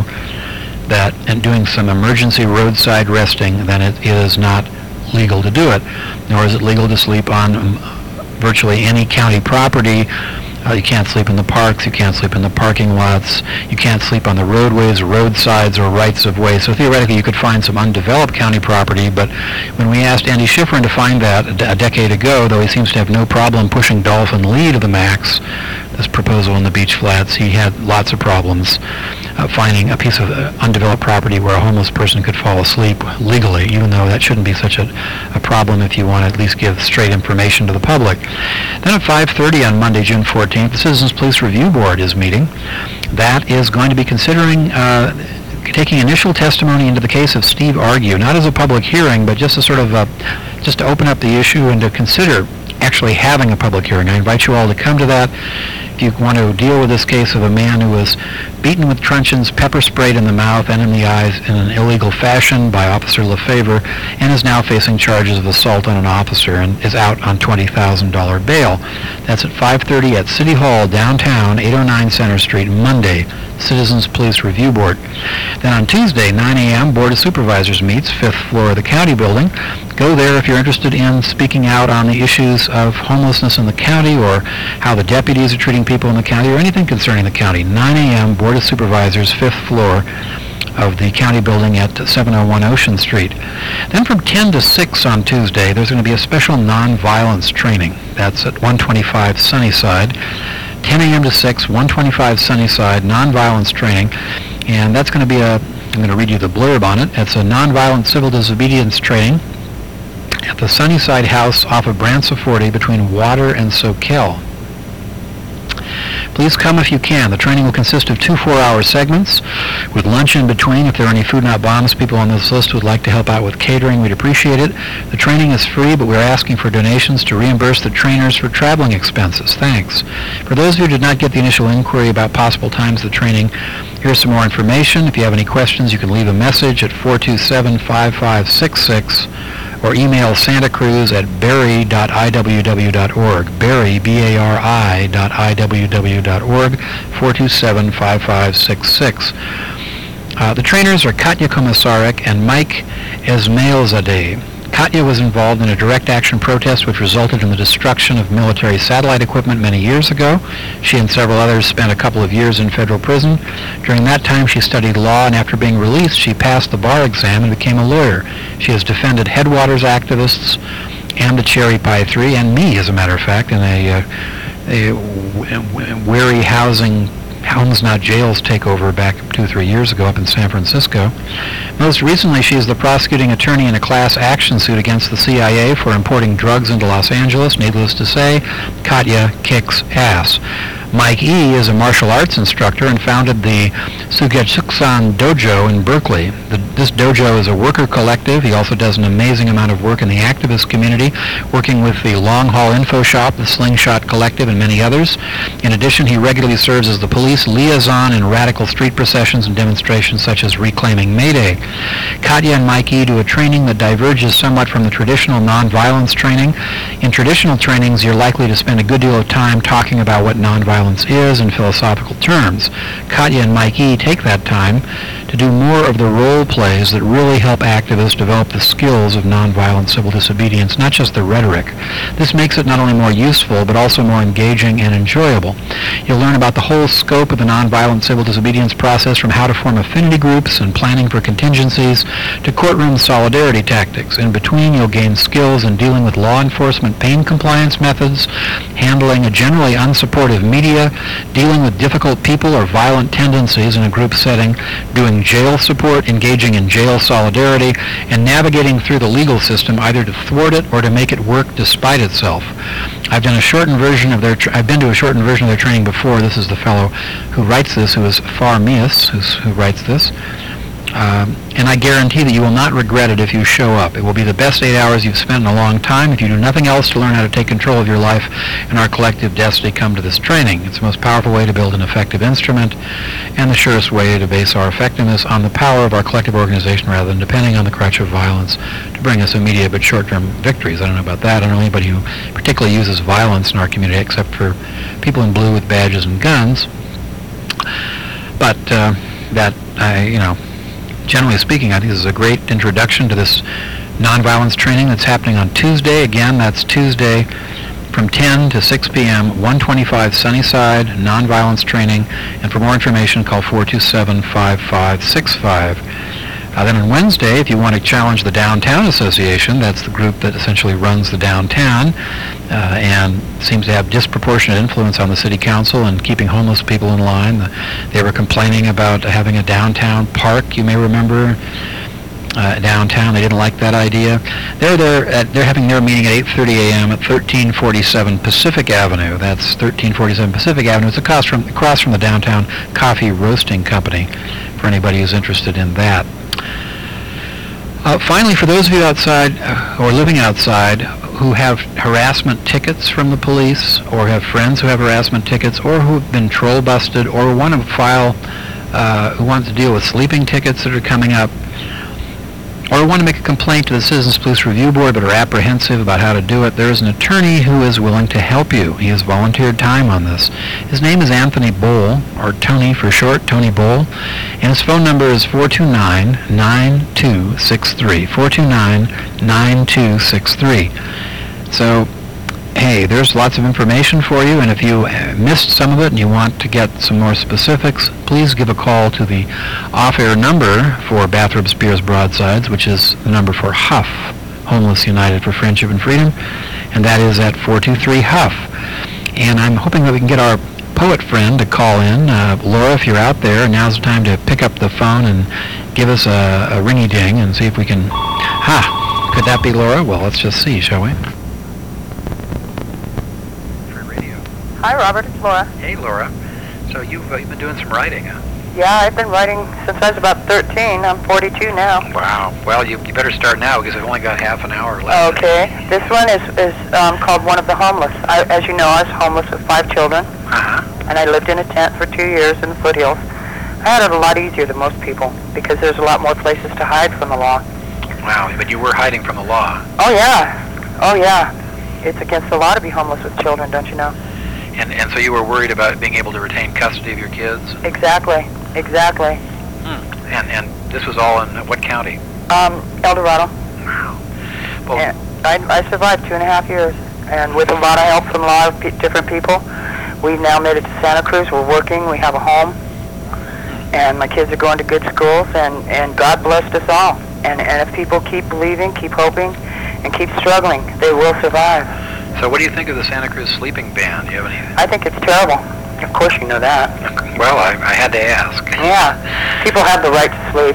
that and doing some emergency roadside resting, then it is not legal to do it, nor is it legal to sleep on um, virtually any county property. Uh, you can't sleep in the parks, you can't sleep in the parking lots, you can't sleep on the roadways, roadsides, or rights of way. So theoretically you could find some undeveloped county property, but when we asked Andy Schifrin to find that a, d- a decade ago, though he seems to have no problem pushing Dolphin Lee to the max, this proposal in the Beach Flats, he had lots of problems uh, finding a piece of uh, undeveloped property where a homeless person could fall asleep legally, even though that shouldn't be such a, a problem if you want to at least give straight information to the public. Then at five thirty on Monday, June fourteenth, the Citizens Police Review Board is meeting. That is going to be considering uh, taking initial testimony into the case of Steve Argue, not as a public hearing, but just to sort of uh, just to open up the issue and to consider actually having a public hearing. I invite you all to come to that. If you want to deal with this case of a man who was beaten with truncheons, pepper sprayed in the mouth and in the eyes in an illegal fashion by Officer Lefevre, and is now facing charges of assault on an officer and is out on twenty thousand dollars bail. That's at five thirty at City Hall, downtown, eight oh nine Center Street, Monday, Citizens Police Review Board. Then on Tuesday, nine a.m., Board of Supervisors meets, fifth floor of the county building. Go there if you're interested in speaking out on the issues of homelessness in the county or how the deputies are treating people in the county or anything concerning the county. nine a.m., Board of Supervisors, fifth floor of the county building at seven oh one Ocean Street. Then from ten to six on Tuesday, there's going to be a special nonviolence training. That's at one twenty-five Sunnyside. ten a.m. to six, one twenty-five Sunnyside, nonviolence training. And that's going to be a, I'm going to read you the blurb on it. It's a nonviolent civil disobedience training at the Sunnyside House off of Branciforte between Water and Soquel. Please come if you can. The training will consist of two four-hour segments with lunch in between. If there are any Food Not Bombs people on this list who would like to help out with catering, we'd appreciate it. The training is free, but we're asking for donations to reimburse the trainers for traveling expenses. Thanks. For those of you who did not get the initial inquiry about possible times of the training, here's some more information. If you have any questions, you can leave a message at four two seven, five five six six or email Santa Cruz at barry dot i w w dot org. Barry, B A R I dot I W W dot org, four two seven, five five six six. Uh, the trainers are Katya Komisarek and Mike Esmailzadeh. Katya was involved in a direct action protest which resulted in the destruction of military satellite equipment many years ago. She and several others spent a couple of years in federal prison. During that time, she studied law, and after being released, she passed the bar exam and became a lawyer. She has defended Headwaters activists and the Cherry Pie Three, and me, as a matter of fact, in a, uh, a weary housing Homes Not Jails takeover back two or three years ago up in San Francisco. Most recently, she is the prosecuting attorney in a class action suit against the C I A for importing drugs into Los Angeles. Needless to say, Katya kicks ass. Mike E. is a martial arts instructor and founded the Sugetsuksan Dojo in Berkeley. The, this dojo is a worker collective. He also does an amazing amount of work in the activist community, working with the Long Haul Info Shop, the Slingshot Collective, and many others. In addition, he regularly serves as the police liaison in radical street processions and demonstrations such as Reclaiming May Day. Katya and Mike E. do a training that diverges somewhat from the traditional nonviolence training. In traditional trainings, you're likely to spend a good deal of time talking about what nonviolence is in philosophical terms. Katya and Mike E. take that time to do more of the role plays that really help activists develop the skills of nonviolent civil disobedience, not just the rhetoric. This makes it not only more useful, but also more engaging and enjoyable. You'll learn about the whole scope of the nonviolent civil disobedience process, from how to form affinity groups and planning for contingencies to courtroom solidarity tactics. In between, you'll gain skills in dealing with law enforcement pain compliance methods, handling a generally unsupportive media, dealing with difficult people or violent tendencies in a group setting, doing jail support, engaging in jail solidarity, and navigating through the legal system either to thwart it or to make it work despite itself. I've done a shortened version of their. Tra- I've been to a shortened version of their training before. This is the fellow who writes this, who is Farmius, who's, who writes this. Um, and I guarantee that you will not regret it if you show up. It will be the best eight hours you've spent in a long time. If you do nothing else to learn how to take control of your life and our collective destiny, come to this training. It's the most powerful way to build an effective instrument and the surest way to base our effectiveness on the power of our collective organization rather than depending on the crutch of violence to bring us immediate but short-term victories. I don't know about that. I don't know anybody who particularly uses violence in our community except for people in blue with badges and guns. But uh, that, I, you know, generally speaking, I think this is a great introduction to this nonviolence training that's happening on Tuesday. Again, that's Tuesday from ten to six p.m., one twenty-five Sunnyside, nonviolence training. And for more information, call four two seven, five five six five. Uh, then on Wednesday, if you want to challenge the Downtown Association, that's the group that essentially runs the downtown uh, and seems to have disproportionate influence on the city council and keeping homeless people in line. The, they were complaining about having a downtown park, you may remember, uh, downtown. They didn't like that idea. They're there at, they're having their meeting at eight thirty a.m. at thirteen forty-seven Pacific Avenue. That's thirteen forty-seven Pacific Avenue. It's across from, across from the Downtown Coffee Roasting Company, for anybody who's interested in that. Uh, finally, for those of you outside uh, or living outside who have harassment tickets from the police, or have friends who have harassment tickets, or who have been troll busted, or want to file, uh, who want to deal with sleeping tickets that are coming up, or want to make a complaint to the Citizens Police Review Board but are apprehensive about how to do it, there is an attorney who is willing to help you. He has volunteered time on this. His name is Anthony Bohl, or Tony for short, Tony Bohl, and his phone number is four two nine, nine two six three, four two nine, nine two six three. So, hey, there's lots of information for you, and if you missed some of it and you want to get some more specifics, please give a call to the off-air number for Bathrop Spears Broadsides, which is the number for Huff, Homeless United for Friendship and Freedom, and that is at four two three Huff. And I'm hoping that we can get our poet friend to call in. Uh, Laura, if you're out there, now's the time to pick up the phone and give us a, a ringy-ding and see if we can... Ha! Could that be Laura? Well, let's just see, shall we? Hi, Robert. It's Laura. Hey, Laura. So you've, uh, you've been doing some writing, huh? Yeah, I've been writing since I was about thirteen. I'm forty-two now. Wow. Well, you, you better start now because I've only got half an hour left. Okay. This one is, is um, called One of the Homeless. I, as you know, I was homeless with five children, Uh-huh. and I lived in a tent for two years in the foothills. I had it a lot easier than most people because there's a lot more places to hide from the law. Wow, but you were hiding from the law. Oh, yeah. Oh, yeah. It's against the law to be homeless with children, don't you know? And and so you were worried about being able to retain custody of your kids? Exactly. Exactly. Hmm. And and this was all in what county? Um, El Dorado. Wow. Well, And I, I survived two and a half years, and with a lot of help from a lot of pe- different people, we've now made it to Santa Cruz. We're working. We have a home, and my kids are going to good schools, and, and God blessed us all. And, and if people keep believing, keep hoping, and keep struggling, they will survive. so what do you think of the Santa Cruz sleeping ban? Do you have any? I think it's terrible. Of course you know that. Well, I, I had to ask. Yeah, people have the right to sleep.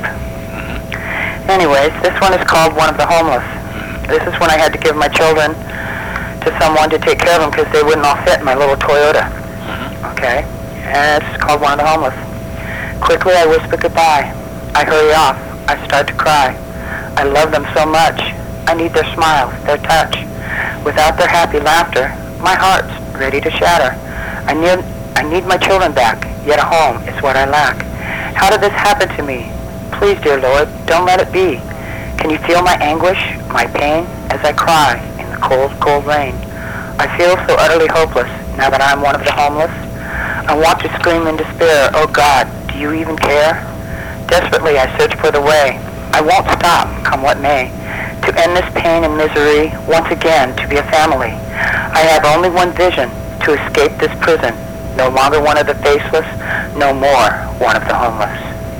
Anyways, this one is called One of the Homeless. This is when I had to give my children to someone to take care of them because they wouldn't all fit in my little Toyota. Okay? And it's called One of the Homeless. Quickly I whisper goodbye. I hurry off. I start to cry. I love them so much. I need their smiles, their touch. Without their happy laughter, my heart's ready to shatter. I need, I need my children back, yet a home is what I lack. How did this happen to me? Please, dear Lord, don't let it be. Can you feel my anguish, my pain, as I cry in the cold, cold rain? I feel so utterly hopeless now that I'm one of the homeless. I want to scream in despair, oh God, do you even care? Desperately I search for the way. I won't stop, come what may, to end this pain and misery, once again to be a family. I have only one vision, to escape this prison. No longer one of the faceless, no more one of the homeless.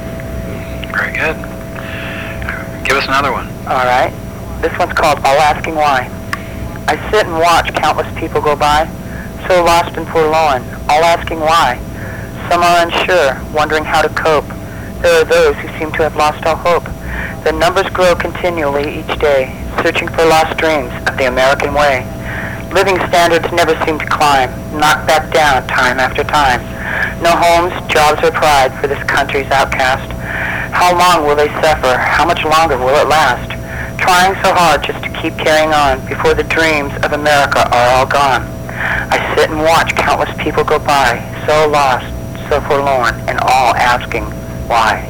Very good. Give us another one. All right. This one's called All Asking Why. I sit and watch countless people go by, so lost and forlorn, all asking why. Some are unsure, wondering how to cope. There are those who seem to have lost all hope. The numbers grow continually each day, searching for lost dreams of the American way. Living standards never seem to climb, knocked back down time after time. No homes, jobs, or pride for this country's outcast. How long will they suffer? How much longer will it last? Trying so hard just to keep carrying on before the dreams of America are all gone. I sit and watch countless people go by, so lost, so forlorn, and all asking why.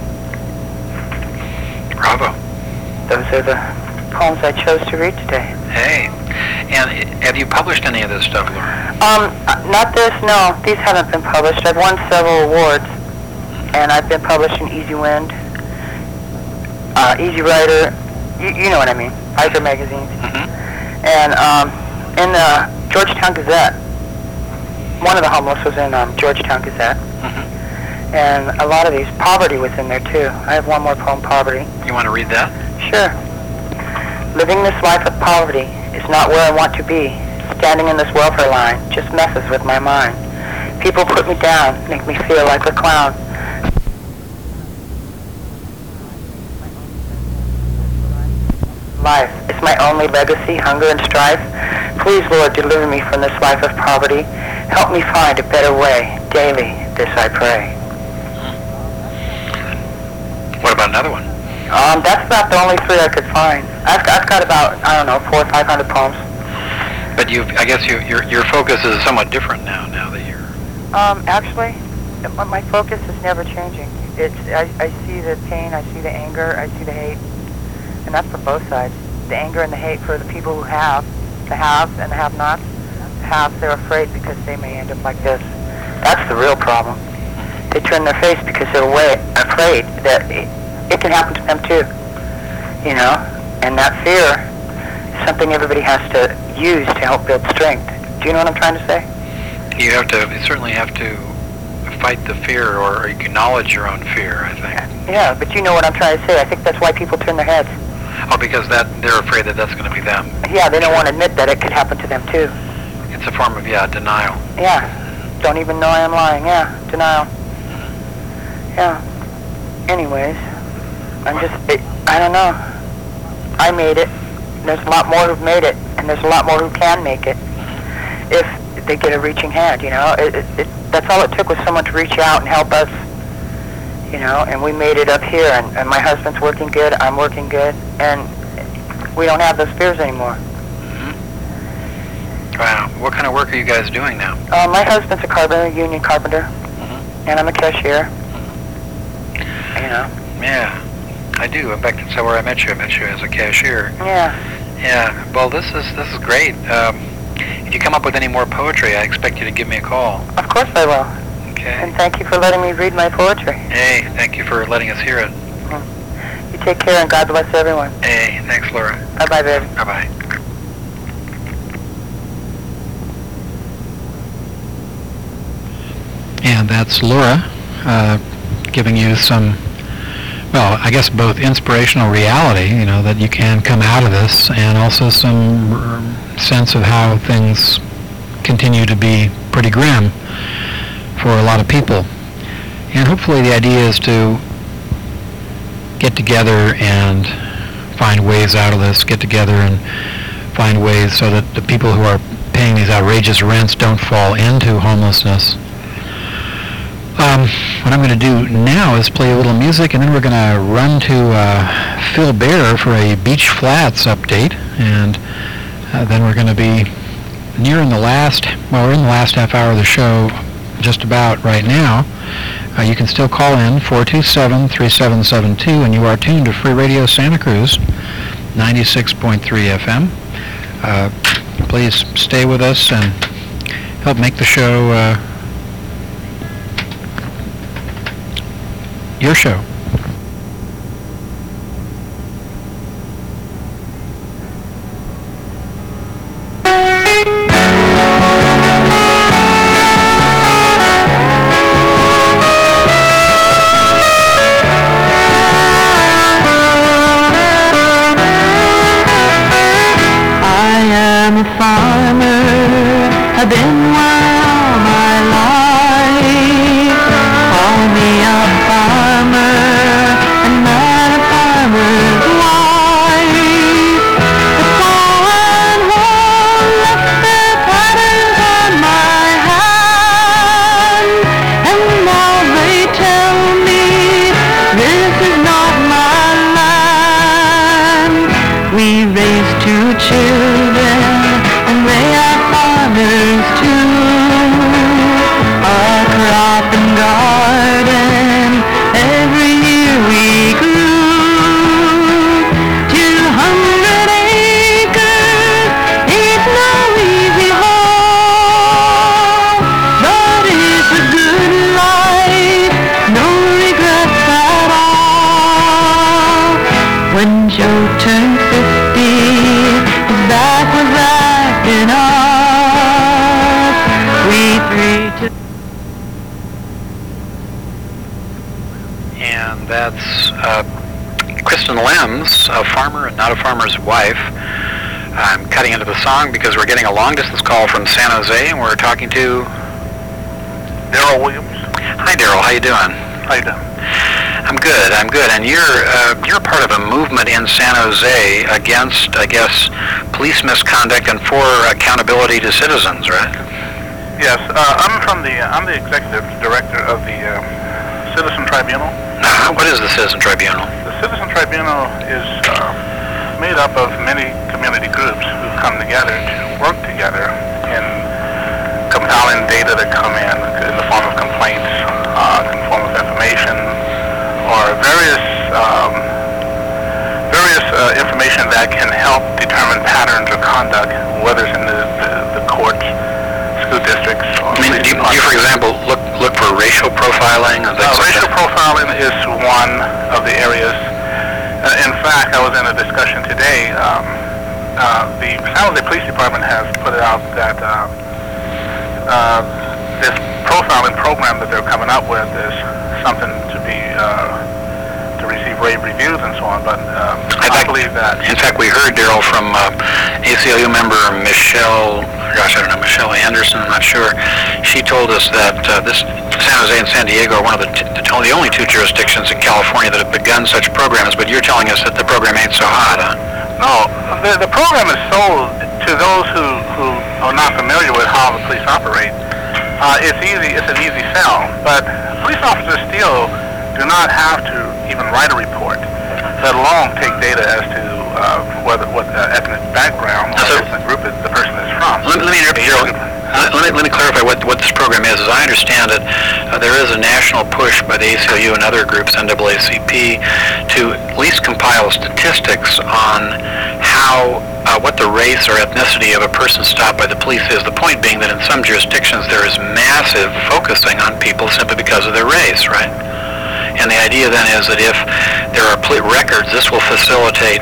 Bravo. Those are the poems I chose to read today. Hey. And i- have you published any of this stuff, Laura? Um, uh, not this, no. These haven't been published. I've won several awards, and I've been published in Easy Wind, uh, Easy Writer, you, you know what I mean, Piper magazines, Mm-hmm. and um, in the Georgetown Gazette. One of the homeless was in um, Georgetown Gazette, Mm-hmm. and a lot of these, Poverty was in there too. I have one more poem, Poverty. You want to read that? Sure. Living this life of poverty is not where I want to be. Standing in this welfare line just messes with my mind. People put me down, make me feel like a clown. Life is my only legacy, hunger and strife. Please, Lord, deliver me from this life of poverty. Help me find a better way. Daily, this I pray. What about another one? Um, that's about the only three I could find. I've, I've got about, I don't know, four or five hundred poems. But you, I guess you, your your focus is somewhat different now. Now that you're. Um, actually, my my focus is never changing. It's I, I see the pain, I see the anger, I see the hate, and that's for both sides. The anger and the hate for the people who have, the haves and the have-nots. The haves, they're afraid because they may end up like this. That's the real problem. They turn their face because they're way, afraid that it, it can happen to them too. You know, and that fear is something everybody has to use to help build strength. Do you know what I'm trying to say? You have to. You certainly have to fight the fear or acknowledge your own fear. I think. Yeah, but you know what I'm trying to say. I think that's why people turn their heads. Oh, because that they're afraid that that's going to be them. Yeah, they don't want to admit that it could happen to them too. It's a form of yeah denial. Yeah, don't even know I am lying. Yeah, denial. Yeah. Anyways, I'm just, it, I don't know. I made it. There's a lot more who've made it, and there's a lot more who can make it if they get a reaching hand. You know, it, it, it that's all it took was someone to reach out and help us, you know, and we made it up here. And, and my husband's working good, I'm working good, and we don't have those fears anymore. Mm-hmm. Wow. What kind of work are you guys doing now? Uh, my husband's a carpenter, union carpenter, mm-hmm. and I'm a cashier. Mm-hmm. You know. Yeah, I do. In fact, that's where I met you. I met you as a cashier. Yeah. Yeah. Well, this is this is great. Um, if you come up with any more poetry, I expect you to give me a call. Of course I will. Okay. And thank you for letting me read my poetry. Hey, thank you for letting us hear it. Mm-hmm. You take care, and God bless everyone. Hey, thanks, Laura. Bye-bye, baby. Bye-bye. And that's Laura uh, giving you some, well, I guess both inspirational reality, you know, that you can come out of this, and also some r- sense of how things continue to be pretty grim for a lot of people. And hopefully the idea is to get together and find ways out of this, get together and find ways so that the people who are paying these outrageous rents don't fall into homelessness. Um, what I'm going to do now is play a little music, and then we're going to run to uh, Phil Bear for a Beach Flats update, and uh, then we're going to be nearing the last, well, we're in the last half hour of the show just about right now. Uh, you can still call in, four two seven, three seven seven two, and you are tuned to Free Radio Santa Cruz, ninety-six point three F M. Uh, please stay with us and help make the show uh, your show. I've been wild my life. Call me a farmer, and not a farmer's wife. The fallen hole left their patterns on my hand, and now they tell me this is not my land. We raised two children, and they are farmers too. A crop and garden, every year we grew. Two hundred acres, it's no easy haul, but it's a good life, no regrets at all. When Joe turned fifty, his back was acting up. We three took. And that's uh, Kristen Lems, a farmer and not a farmer's wife. I'm cutting into the song because we're getting a long-distance call from San Jose, and we're talking to Daryl Williams. Hi, Daryl. How you doing? How you doing? I'm good. I'm good. And you're uh, you're part of a movement in San Jose against, I guess, police misconduct and for accountability to citizens, right? Yes, uh, I'm from the I'm the executive director of the uh, Citizen Tribunal. Uh, what is the Citizen Tribunal? The Citizen Tribunal is uh, made up of many community groups who come together to work together in compiling data that come in in the form of complaints, uh, in the form of information, or various um, various uh, information that can help determine patterns of conduct, whether it's in the, the, the courts, school districts, or I mean, do you, do you, for example, look look for racial profiling? Uh, racial profiling is one of the areas. Uh, in fact, I was in a discussion today. Um, uh, the San Jose Police Department has put out that uh, uh, this profiling program that they're coming up with is something to be uh, to receive rave reviews and so on. But um, I, I believe that. In fact, we heard, Daryl, from uh, A C L U member Michelle. Gosh, I don't know, Michelle Anderson. I'm not sure. She told us that uh, this San Jose and San Diego are one of the, t- the only two jurisdictions in California that have begun such programs. But you're telling us that the program ain't so hot, huh? No, the, the program is sold to those who, who are not familiar with how the police operate. uh, it's easy. It's an easy sell. But police officers still do not have to even write a report, let alone take data as to uh, whether what uh, ethnic background or So- ethnic group is, the person is from. Let, let me interrupt you, Gerald. Uh, let, me, let me clarify what, what this program is. As I understand it, uh, there is a national push by the A C L U and other groups, N double A C P, to at least compile statistics on how, uh, what the race or ethnicity of a person stopped by the police is. The point being that in some jurisdictions there is massive focusing on people simply because of their race, right? And the idea then is that if there are pl- records, this will facilitate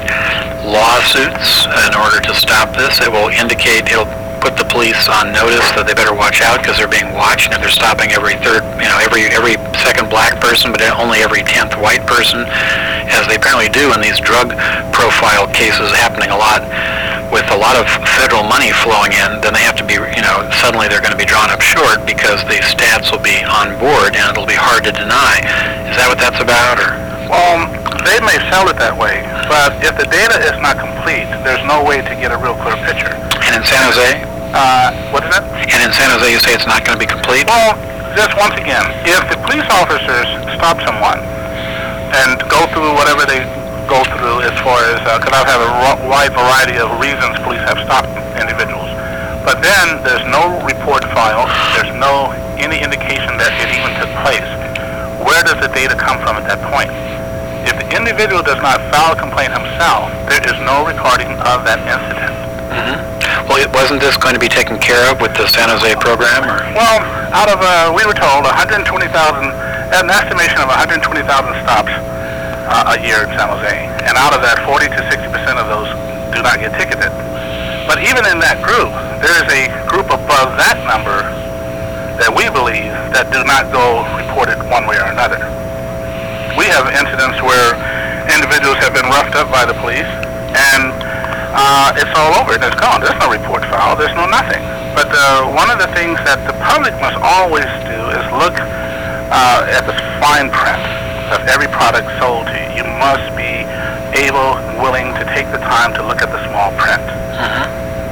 lawsuits in order to stop this. It will indicate, it'll put the police on notice that they better watch out because they're being watched, and if they're stopping every third, you know, every every second black person, but only every tenth white person, as they apparently do in these drug profile cases happening a lot, with a lot of federal money flowing in, then they have to be, you know, suddenly they're going to be drawn up short because the stats will be on board and it'll be hard to deny. Is that what that's about, or? Well, they may sell it that way, but if the data is not complete, there's no way to get a real clear picture. And in San Jose? Uh, what is that? And in San Jose you say it's not going to be complete? Well, just once again, if the police officers stop someone and go through whatever they go through as far as, because I've had a ro- wide variety of reasons police have stopped individuals, but then there's no report file, there's no any indication that it even took place. Where does the data come from at that point? If the individual does not file a complaint himself, there is no recording of that incident. Mm-hmm. Well, it, wasn't this going to be taken care of with the San Jose program, or? Well, out of, uh, we were told one hundred twenty thousand, an estimation of one hundred twenty thousand stops uh, a year in San Jose. And out of that, forty to sixty percent of those do not get ticketed. But even in that group, there is a group above that number that we believe that do not go reported one way or another. We have incidents where individuals have been roughed up by the police, and uh, it's all over. It's gone. There's no report file. There's no nothing. But uh, one of the things that the public must always do is look uh, at the fine print of every product sold to you. You must be able, willing to take the time to look at the small print. Mm-hmm.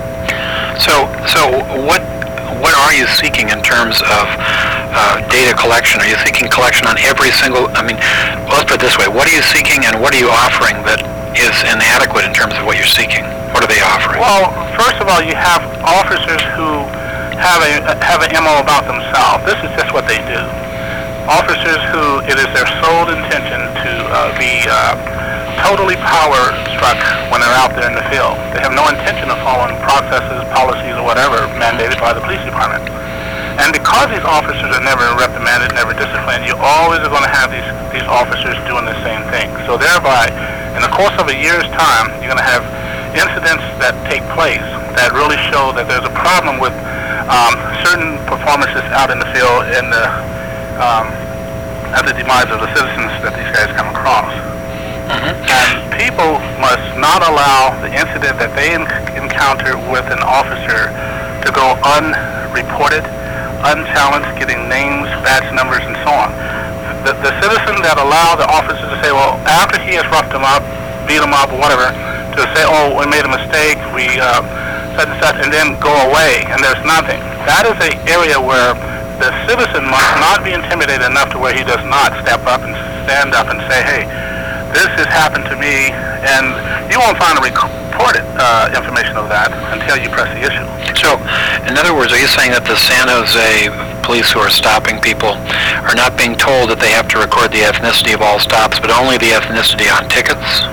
So, so what what are you seeking in terms of uh, data collection? Are you seeking collection on every single? I mean, well, let's put it this way: what are you seeking, and what are you offering that is inadequate in terms of what you're seeking? What are they offering? Well, first of all, you have officers who have a have an M O about themselves. This is just what they do. Officers who it is their sole intention to uh, be uh, totally power struck when they're out there in the field. They have no intention of following processes, policies, or whatever mandated by the police department. And because these officers are never reprimanded, never disciplined, you always are going to have these these officers doing the same thing. So thereby, in the course of a year's time, you're going to have incidents that take place that really show that there's a problem with um, certain performances out in the field and the um, at the demise of the citizens that these guys come across. Mm-hmm. And people must not allow the incident that they en- encounter with an officer to go unreported, unchallenged, getting names, badge numbers, and so on. The, the citizen that allow the officer to say, well, after he has roughed him up, beat him up, or whatever, to say, oh, we made a mistake, we uh, such and such, and then go away, and there's nothing. That is an area where the citizen must not be intimidated enough to where he does not step up and stand up and say, hey, this has happened to me, and you won't find a recorded uh, information of that until you press the issue. So, in other words, are you saying that the San Jose police who are stopping people are not being told that they have to record the ethnicity of all stops, but only the ethnicity on tickets?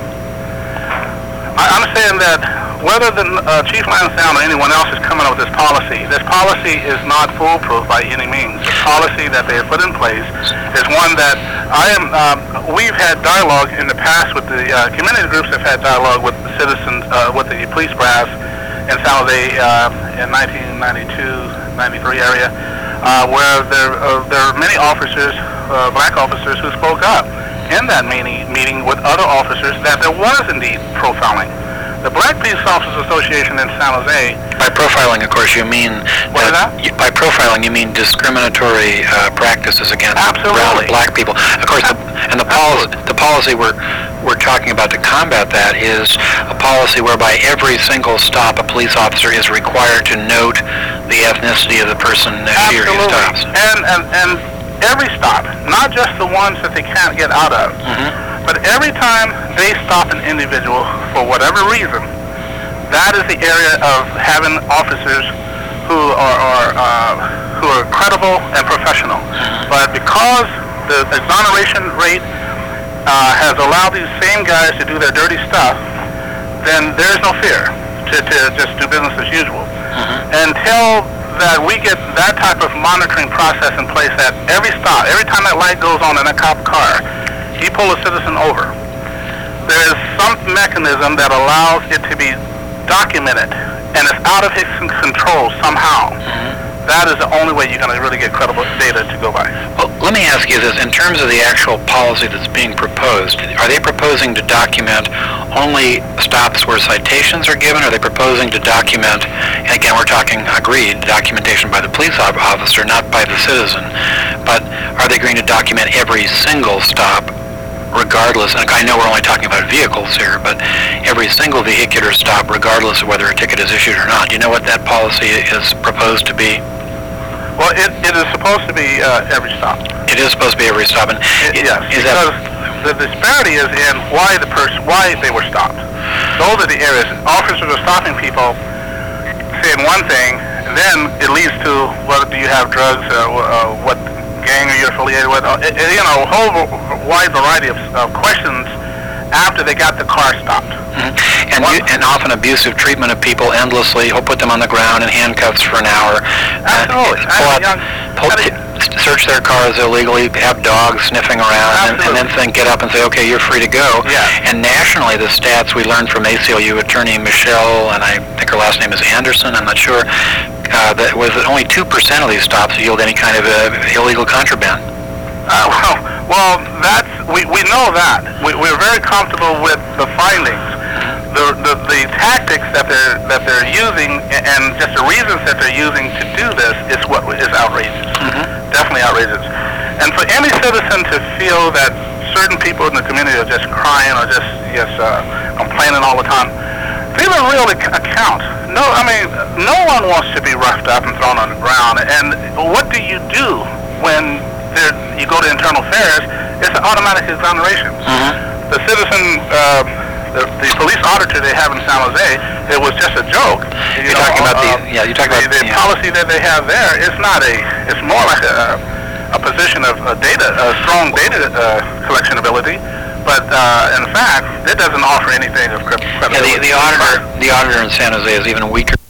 I, I'm saying that whether the uh, Chief Lansdowne or anyone else is coming up with this policy, this policy is not foolproof by any means. The policy that they have put in place is one that I am, um, we've had dialogue in the past with the uh, community groups have had dialogue with the citizens, uh, with the police brass in San Jose uh, in nineteen ninety-two, ninety-three area, uh, where there, uh, there are many officers, uh, black officers, who spoke up in that meeting, meeting with other officers that there was indeed profiling. The Black Police Officers Association in San Jose. By profiling, of course, you mean What is that? you- by profiling, you mean discriminatory uh, practices against Absolutely. brown and black people. Of course, the, and the policy, the policy we're we're talking about to combat that is a policy whereby every single stop a police officer is required to note the ethnicity of the person uh, she or he Absolutely. stops. And, and, and every stop, not just the ones that they can't get out of, Mm-hmm. but every time they stop an individual for whatever reason, that is the area of having officers who are, are uh, who are credible and professional. But because the exoneration rate uh, has allowed these same guys to do their dirty stuff, then there's no fear to, to just do business as usual. Until that we get that type of monitoring process in place at every stop, every time that light goes on in a cop car, he pull a citizen over. There is some mechanism that allows it to be documented, and it's out of his control somehow. That is the only way you're going to really get credible data to go by. Well, let me ask you this. In terms of the actual policy that's being proposed, are they proposing to document only stops where citations are given? Are they proposing to document, and again, we're talking, agreed, documentation by the police officer, not by the citizen, but are they going to document every single stop regardless, and I know we're only talking about vehicles here, but every single vehicular stop regardless of whether a ticket is issued or not? Do you know what that policy is proposed to be? Well, it, it is supposed to be uh, every stop. It is supposed to be every stop, and It, it- yes, is because that, the disparity is in why the person, why they were stopped. Those are the areas. Officers are stopping people, saying one thing, and then it leads to, well, do you have drugs? Uh, uh, what gang are you affiliated with? Uh, it, it, you know, a whole wide variety of, of questions after they got the car stopped. and, you, and often abusive treatment of people endlessly. He'll put them on the ground in handcuffs for an hour. Absolutely. Uh, pull I- out, young- pull, I- t- search their cars illegally, have dogs sniffing around, and, and then think, get up and say, okay, you're free to go. Yeah. And nationally, the stats we learned from A C L U attorney Michelle, and I think her last name is Anderson, I'm not sure, uh, that was that only two percent of these stops yield any kind of uh, illegal contraband. Uh, well, well, that's we, we know that. We, we're very comfortable with the findings. The, the the tactics that they're that they're using and just the reasons that they're using to do this is what is outrageous. Definitely outrageous. And for any citizen to feel that certain people in the community are just crying or just just uh, complaining all the time, leave a real ac- account. No, I mean, no one wants to be roughed up and thrown on the ground. And what do you do when there, you go to internal affairs? It's an automatic exoneration. The citizen, uh, the, the police auditor they have in San Jose, it was just a joke. You You're know, talking about uh, the, yeah, you're talking the, about the yeah. policy that they have there is not a, it's more like a, a position of uh, data, a strong data uh, collection ability. But uh, in fact, it doesn't offer anything of cre- Yeah, credibility. the, the auditor, the auditor in San Jose is even weaker